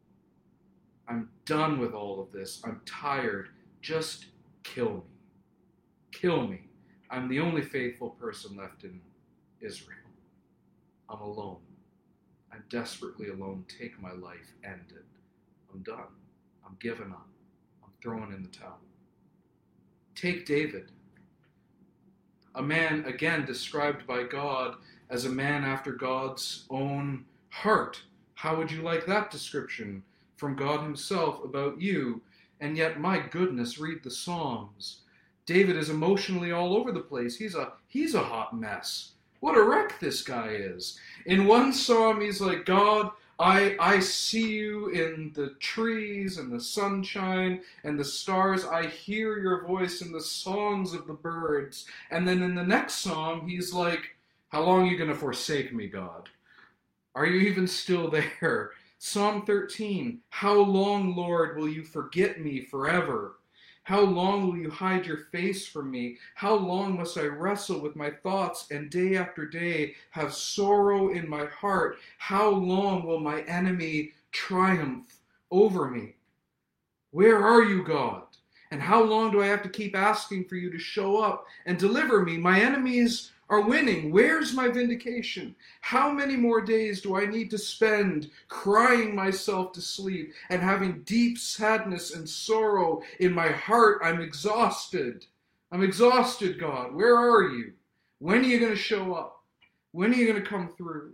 I'm done with all of this. I'm tired. Just kill me. Kill me. I'm the only faithful person left in Israel. I'm alone. I'm desperately alone. Take my life. End it. I'm done. I'm giving up. I'm throwing in the towel." Take David, a man, again, described by God as a man after God's own heart. How would you like that description from God himself about you? And yet, my goodness, read the Psalms. David is emotionally all over the place. He's a hot mess. What a wreck this guy is. In one psalm, he's like, "God, I see you in the trees and the sunshine and the stars. I hear your voice in the songs of the birds." And then in the next psalm, he's like, "How long are you going to forsake me, God? Are you even still there?" Psalm 13, "How long, Lord, will you forget me forever? How long will you hide your face from me? How long must I wrestle with my thoughts and day after day have sorrow in my heart? How long will my enemy triumph over me? Where are you, God? And how long do I have to keep asking for you to show up and deliver me? My enemies are winning. Where's my vindication? How many more days do I need to spend crying myself to sleep and having deep sadness and sorrow in my heart? I'm exhausted. I'm exhausted, God. Where are you? When are you going to show up? When are you going to come through?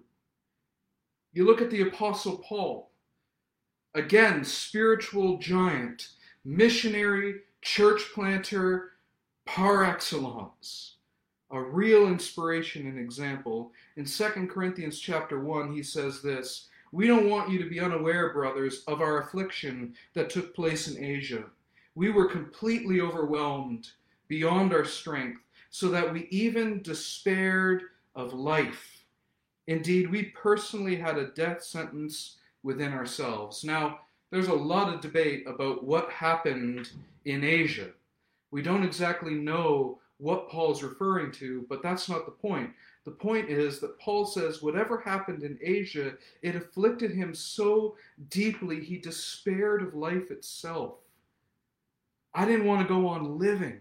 You look at the Apostle Paul. Again, spiritual giant, missionary, church planter, par excellence. A real inspiration and example. In 2 Corinthians chapter 1, he says this, "We don't want you to be unaware, brothers, of our affliction that took place in Asia. We were completely overwhelmed beyond our strength, so that we even despaired of life. Indeed, we personally had a death sentence within ourselves." Now, there's a lot of debate about what happened in Asia. We don't exactly know what Paul's referring to, but that's not the point. The point is that Paul says whatever happened in Asia, it afflicted him so deeply he despaired of life itself. I didn't want to go on living.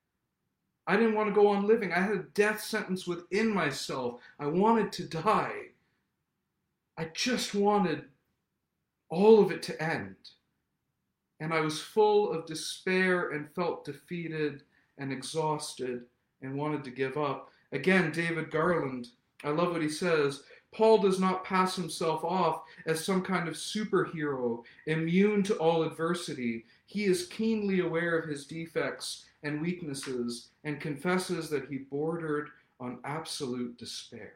I didn't want to go on living. I had a death sentence within myself. I wanted to die. I just wanted all of it to end. And I was full of despair and felt defeated and exhausted and wanted to give up. Again, David Garland, I love what he says. Paul does not pass himself off as some kind of superhero, immune to all adversity. He is keenly aware of his defects and weaknesses and confesses that he bordered on absolute despair.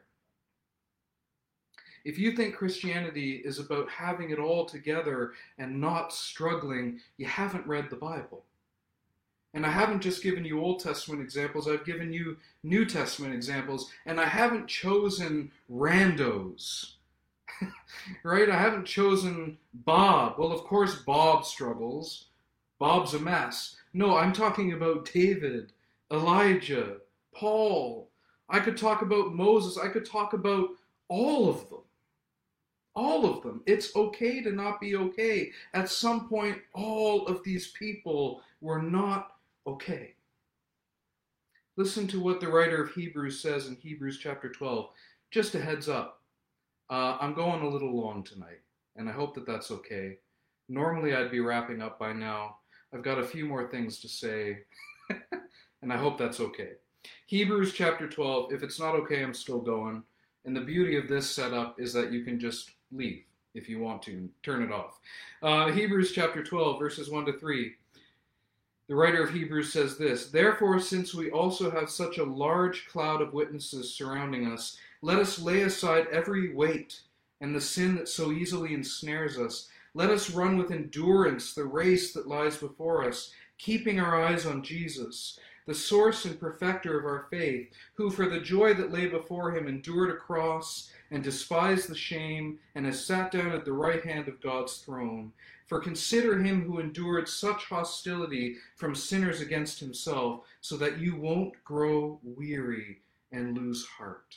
If you think Christianity is about having it all together and not struggling, you haven't read the Bible. And I haven't just given you Old Testament examples, I've given you New Testament examples, and I haven't chosen randos, right? I haven't chosen Bob. Well, of course Bob struggles. Bob's a mess. No, I'm talking about David, Elijah, Paul. I could talk about Moses. I could talk about all of them. All of them. It's okay to not be okay. At some point, all of these people were not okay. Listen to what the writer of Hebrews says in Hebrews chapter 12. Just a heads up. I'm going a little long tonight, and I hope that that's okay. Normally I'd be wrapping up by now. I've got a few more things to say, and I hope that's okay. Hebrews chapter 12. If it's not okay, I'm still going. And the beauty of this setup is that you can just leave if you want to and turn it off. Hebrews chapter 12, verses 1 to 3. The writer of Hebrews says this, "Therefore, since we also have such a large cloud of witnesses surrounding us, let us lay aside every weight and the sin that so easily ensnares us. Let us run with endurance the race that lies before us, keeping our eyes on Jesus, the source and perfecter of our faith, who for the joy that lay before him endured a cross and despised the shame, and has sat down at the right hand of God's throne. For consider him who endured such hostility from sinners against himself, so that you won't grow weary and lose heart.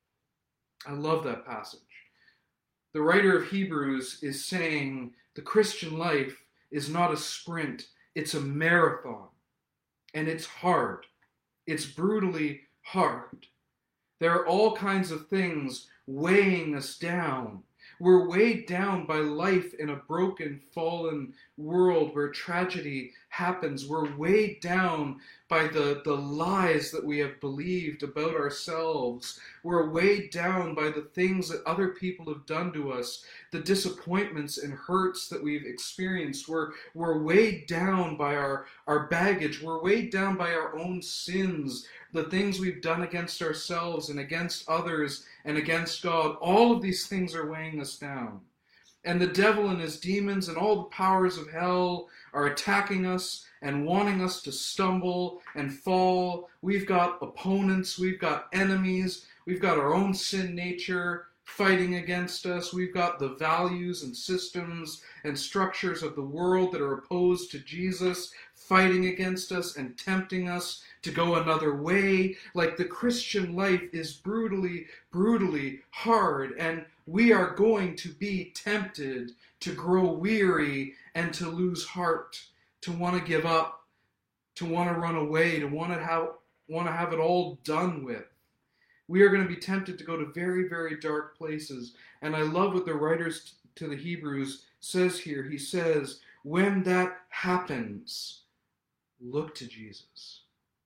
I love that passage. The writer of Hebrews is saying the Christian life is not a sprint, it's a marathon. And it's hard. It's brutally hard. There are all kinds of things weighing us down. We're weighed down by life in a broken, fallen world where tragedy happens. We're weighed down by the lies that we have believed about ourselves. We're weighed down by the things that other people have done to us, the disappointments and hurts that we've experienced. We're weighed down by our baggage. We're weighed down by our own sins, the things we've done against ourselves and against others and against God. All of these things are weighing us down. And the devil and his demons and all the powers of hell are attacking us and wanting us to stumble and fall. We've got opponents, we've got enemies, we've got our own sin nature fighting against us. We've got the values and systems and structures of the world that are opposed to Jesus fighting against us and tempting us to go another way. Like, the Christian life is brutally, brutally hard, and we are going to be tempted to grow weary and to lose heart, to want to give up, to want to run away, to want to have it all done with. We are going to be tempted to go to very, very dark places. And I love what the writers to the Hebrews says here. He says, when that happens, look to Jesus.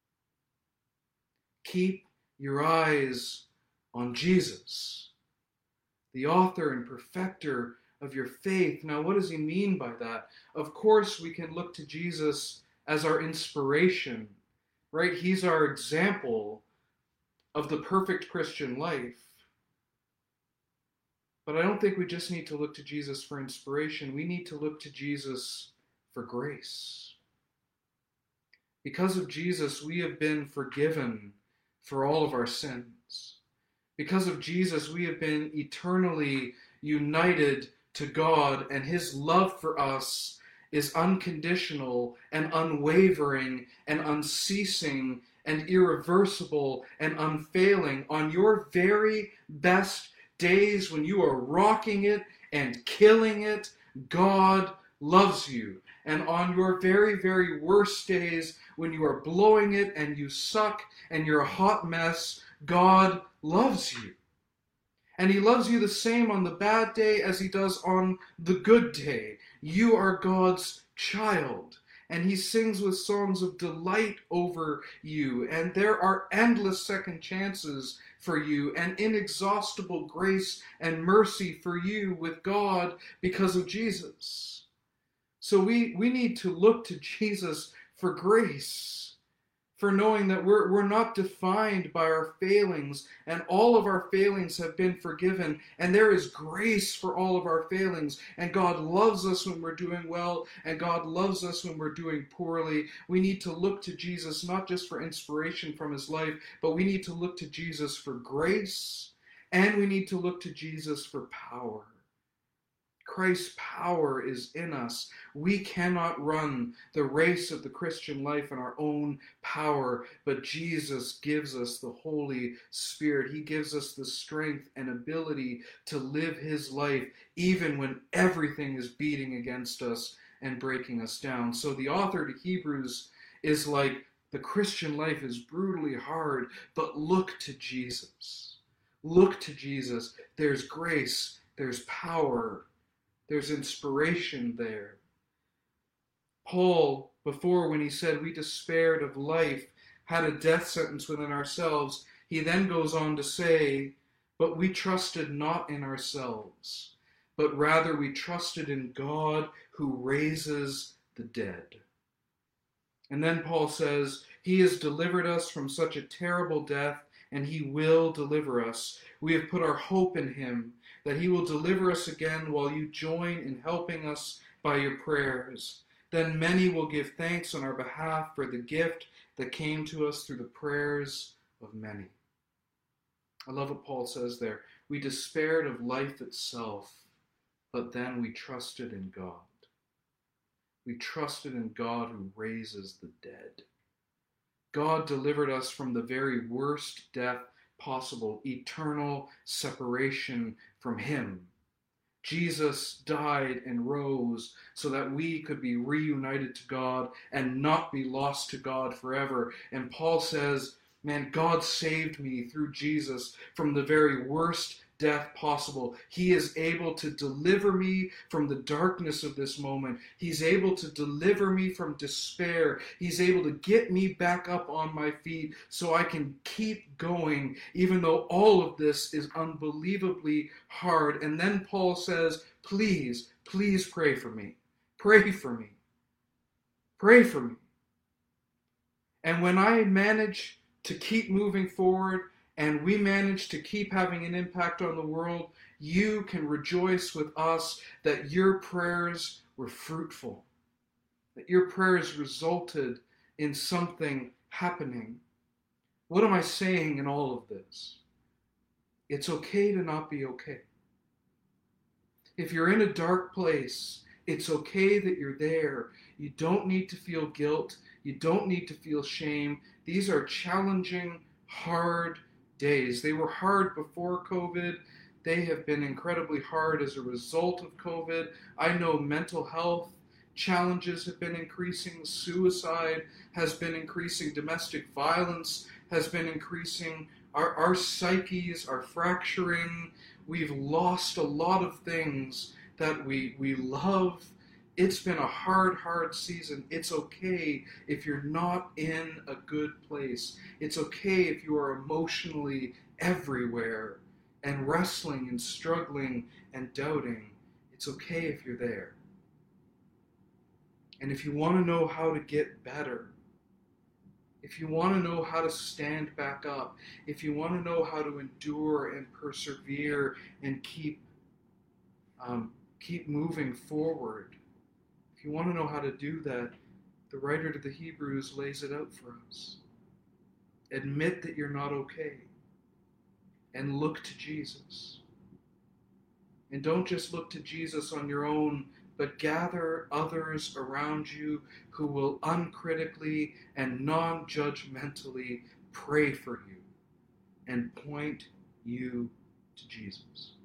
Keep your eyes on Jesus, the author and perfecter of your faith. Now, what does he mean by that? Of course, we can look to Jesus as our inspiration, right? He's our example of the perfect Christian life. But I don't think we just need to look to Jesus for inspiration. We need to look to Jesus for grace. Because of Jesus, we have been forgiven for all of our sins. Because of Jesus, we have been eternally united to God, and his love for us is unconditional and unwavering and unceasing and irreversible and unfailing. On your very best days, when you are rocking it and killing it, God loves you. And on your very, very worst days, when you are blowing it and you suck and you're a hot mess, God loves you. And he loves you the same on the bad day as he does on the good day. You are God's child. And he sings with songs of delight over you. And there are endless second chances for you and inexhaustible grace and mercy for you with God because of Jesus. So we need to look to Jesus for grace, for knowing that we're not defined by our failings, and all of our failings have been forgiven, and there is grace for all of our failings, and God loves us when we're doing well, and God loves us when we're doing poorly. We need to look to Jesus not just for inspiration from his life, but we need to look to Jesus for grace, and we need to look to Jesus for power. Christ's power is in us. We cannot run the race of the Christian life in our own power, but Jesus gives us the Holy Spirit. He gives us the strength and ability to live his life even when everything is beating against us and breaking us down. So the author to Hebrews is like, the Christian life is brutally hard, but look to Jesus. Look to Jesus. There's grace, there's power, there's inspiration there. Paul, before, when he said we despaired of life, had a death sentence within ourselves, he then goes on to say, but we trusted not in ourselves, but rather we trusted in God who raises the dead. And then Paul says, he has delivered us from such a terrible death, and he will deliver us. We have put our hope in him. that he will deliver us again while you join in helping us by your prayers. Then many will give thanks on our behalf for the gift that came to us through the prayers of many. I love what Paul says there. We despaired of life itself, but then we trusted in God. We trusted in God who raises the dead. God delivered us from the very worst death possible, eternal separation from him. Jesus died and rose so that we could be reunited to God and not be lost to God forever. And Paul says, man, God saved me through Jesus from the very worst death possible. He is able to deliver me from the darkness of this moment. He's able to deliver me from despair. He's able to get me back up on my feet so I can keep going, even though all of this is unbelievably hard. And then Paul says, please, please pray for me. Pray for me. Pray for me. And when I manage to keep moving forward, and we manage to keep having an impact on the world, you can rejoice with us that your prayers were fruitful, that your prayers resulted in something happening. What am I saying in all of this? It's okay to not be okay. If you're in a dark place, it's okay that you're there. You don't need to feel guilt. You don't need to feel shame. These are challenging, hard days. They were hard before COVID. They have been incredibly hard as a result of COVID. I know mental health challenges have been increasing. Suicide has been increasing. Domestic violence has been increasing. Our psyches are fracturing. We've lost a lot of things that we love. It's been a hard season. It's okay if you're not in a good place. It's okay if you are emotionally everywhere and wrestling and struggling and doubting. It's okay if you're there. And if you want to know how to get better, if you want to know how to stand back up, if you want to know how to endure and persevere and keep moving forward, if you want to know how to do that, the writer to the Hebrews lays it out for us. Admit that you're not okay and look to Jesus. And don't just look to Jesus on your own, but gather others around you who will uncritically and non-judgmentally pray for you and point you to Jesus.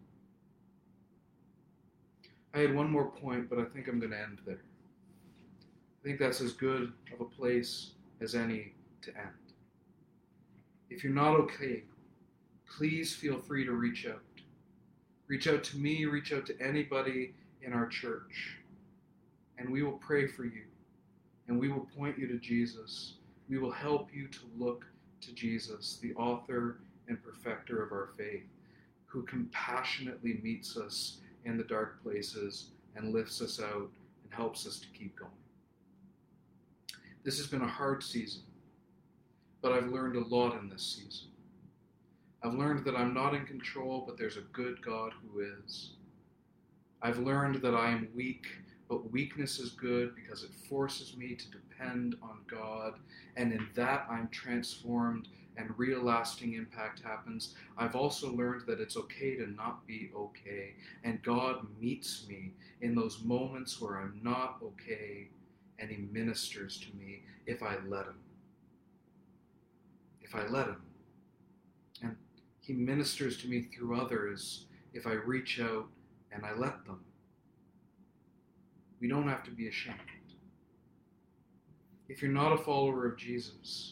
I had one more point, but I think I'm going to end there. I think that's as good of a place as any to end. If you're not okay, please feel free to reach out. Reach out to me, reach out to anybody in our church, and we will pray for you, and we will point you to Jesus. We will help you to look to Jesus, the author and perfecter of our faith, who compassionately meets us in the dark places and lifts us out and helps us to keep going. This has been a hard season, but I've learned a lot in this season. I've learned that I'm not in control, but there's a good God who is. I've learned that I am weak, but weakness is good because it forces me to depend on God, and in that I'm transformed and real lasting impact happens. I've also learned that it's okay to not be okay, and God meets me in those moments where I'm not okay, and he ministers to me if I let him. If I let him. And he ministers to me through others if I reach out and I let them. We don't have to be ashamed. If you're not a follower of Jesus,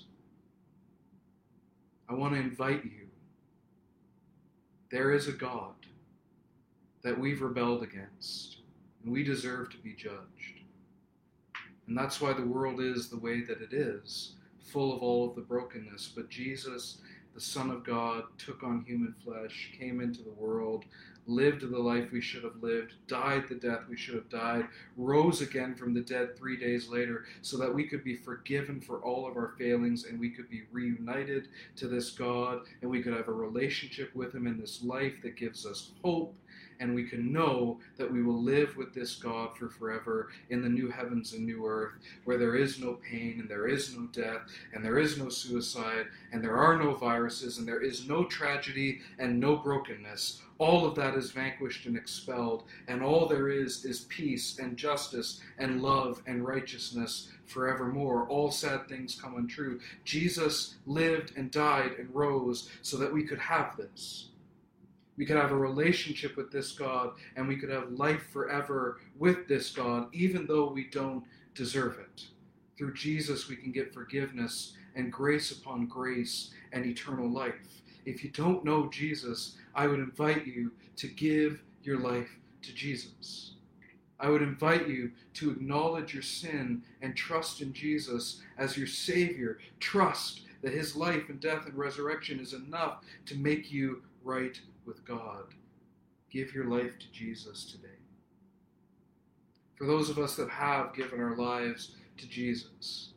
I want to invite you. There is a God that we've rebelled against, and we deserve to be judged. And that's why the world is the way that it is, full of all of the brokenness. But Jesus, the Son of God, took on human flesh, came into the world, lived the life we should have lived, died the death we should have died, rose again from the dead 3 days later so that we could be forgiven for all of our failings and we could be reunited to this God and we could have a relationship with him in this life that gives us hope and we can know that we will live with this God for forever in the new heavens and new earth, where there is no pain and there is no death and there is no suicide and there are no viruses and there is no tragedy and no brokenness. All of that is vanquished and expelled, and all there is peace and justice and love and righteousness forevermore. All sad things come untrue. Jesus lived and died and rose so that we could have this. We could have a relationship with this God, and we could have life forever with this God, even though we don't deserve it. Through Jesus, we can get forgiveness and grace upon grace and eternal life. If you don't know Jesus, I would invite you to give your life to Jesus. I would invite you to acknowledge your sin and trust in Jesus as your Savior. Trust that his life and death and resurrection is enough to make you right with God. Give your life to Jesus today. For those of us that have given our lives to Jesus,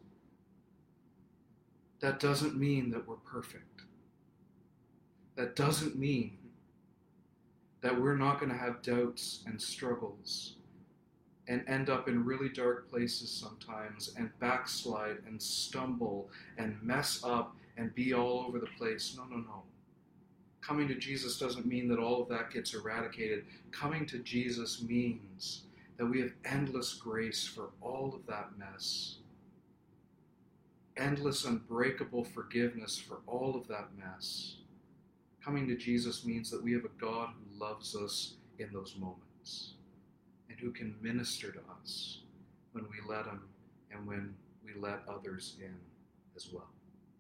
that doesn't mean that we're perfect. That doesn't mean that we're not going to have doubts and struggles and end up in really dark places sometimes and backslide and stumble and mess up and be all over the place. No. Coming to Jesus doesn't mean that all of that gets eradicated. Coming to Jesus means that we have endless grace for all of that mess. Endless, unbreakable forgiveness for all of that mess. Coming to Jesus means that we have a God who loves us in those moments and who can minister to us when we let him and when we let others in as well.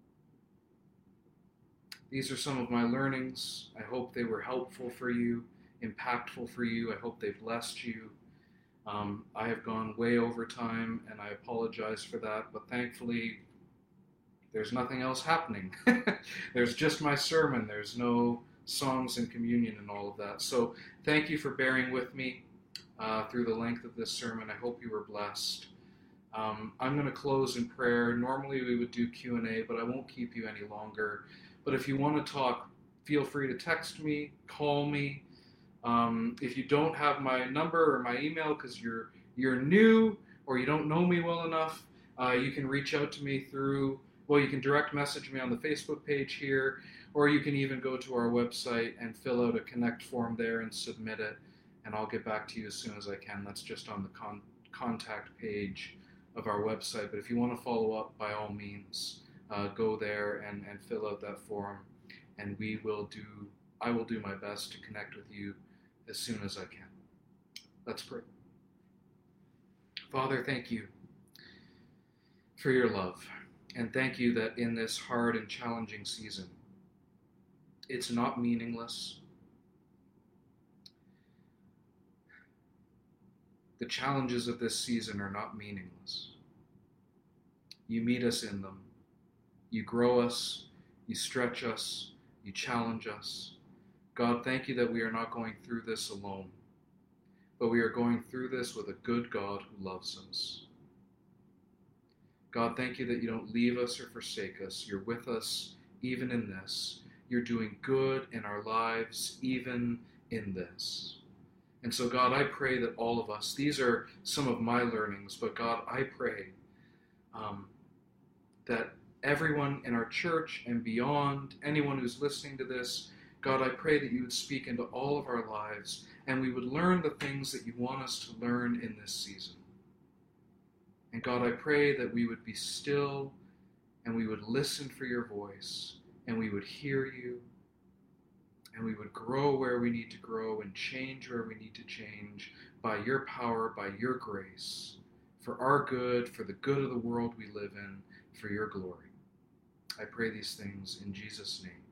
These are some of my learnings. I hope they were helpful for you, impactful for you. I hope they blessed you. I have gone way over time, and I apologize for that, but thankfully, there's nothing else happening. There's just my sermon. There's no songs and communion and all of that. So thank you for bearing with me through the length of this sermon. I hope you were blessed. I'm going to close in prayer. Normally we would do Q&A, but I won't keep you any longer. But if you want to talk, feel free to text me, call me. If you don't have my number or my email because you're new or you don't know me well enough, you can reach out to me through, well, you can direct message me on the Facebook page here, or you can even go to our website and fill out a connect form there and submit it, and I'll get back to you as soon as I can. That's just on the contact page of our website. But if you want to follow up, by all means, go there and fill out that form, and I will do my best to connect with you as soon as I can. Let's pray. Father, thank you for your love, and thank you that in this hard and challenging season, it's not meaningless. The challenges of this season are not meaningless. You meet us in them. You grow us. You stretch us. You challenge us. God, thank you that we are not going through this alone, but we are going through this with a good God who loves us. God, thank you that you don't leave us or forsake us. You're with us even in this. You're doing good in our lives even in this. And so, God, I pray that all of us, these are some of my learnings, but God, I pray that everyone in our church and beyond, anyone who's listening to this, God, I pray that you would speak into all of our lives and we would learn the things that you want us to learn in this season. And God, I pray that we would be still and we would listen for your voice and we would hear you and we would grow where we need to grow and change where we need to change by your power, by your grace, for our good, for the good of the world we live in, for your glory. I pray these things in Jesus' name.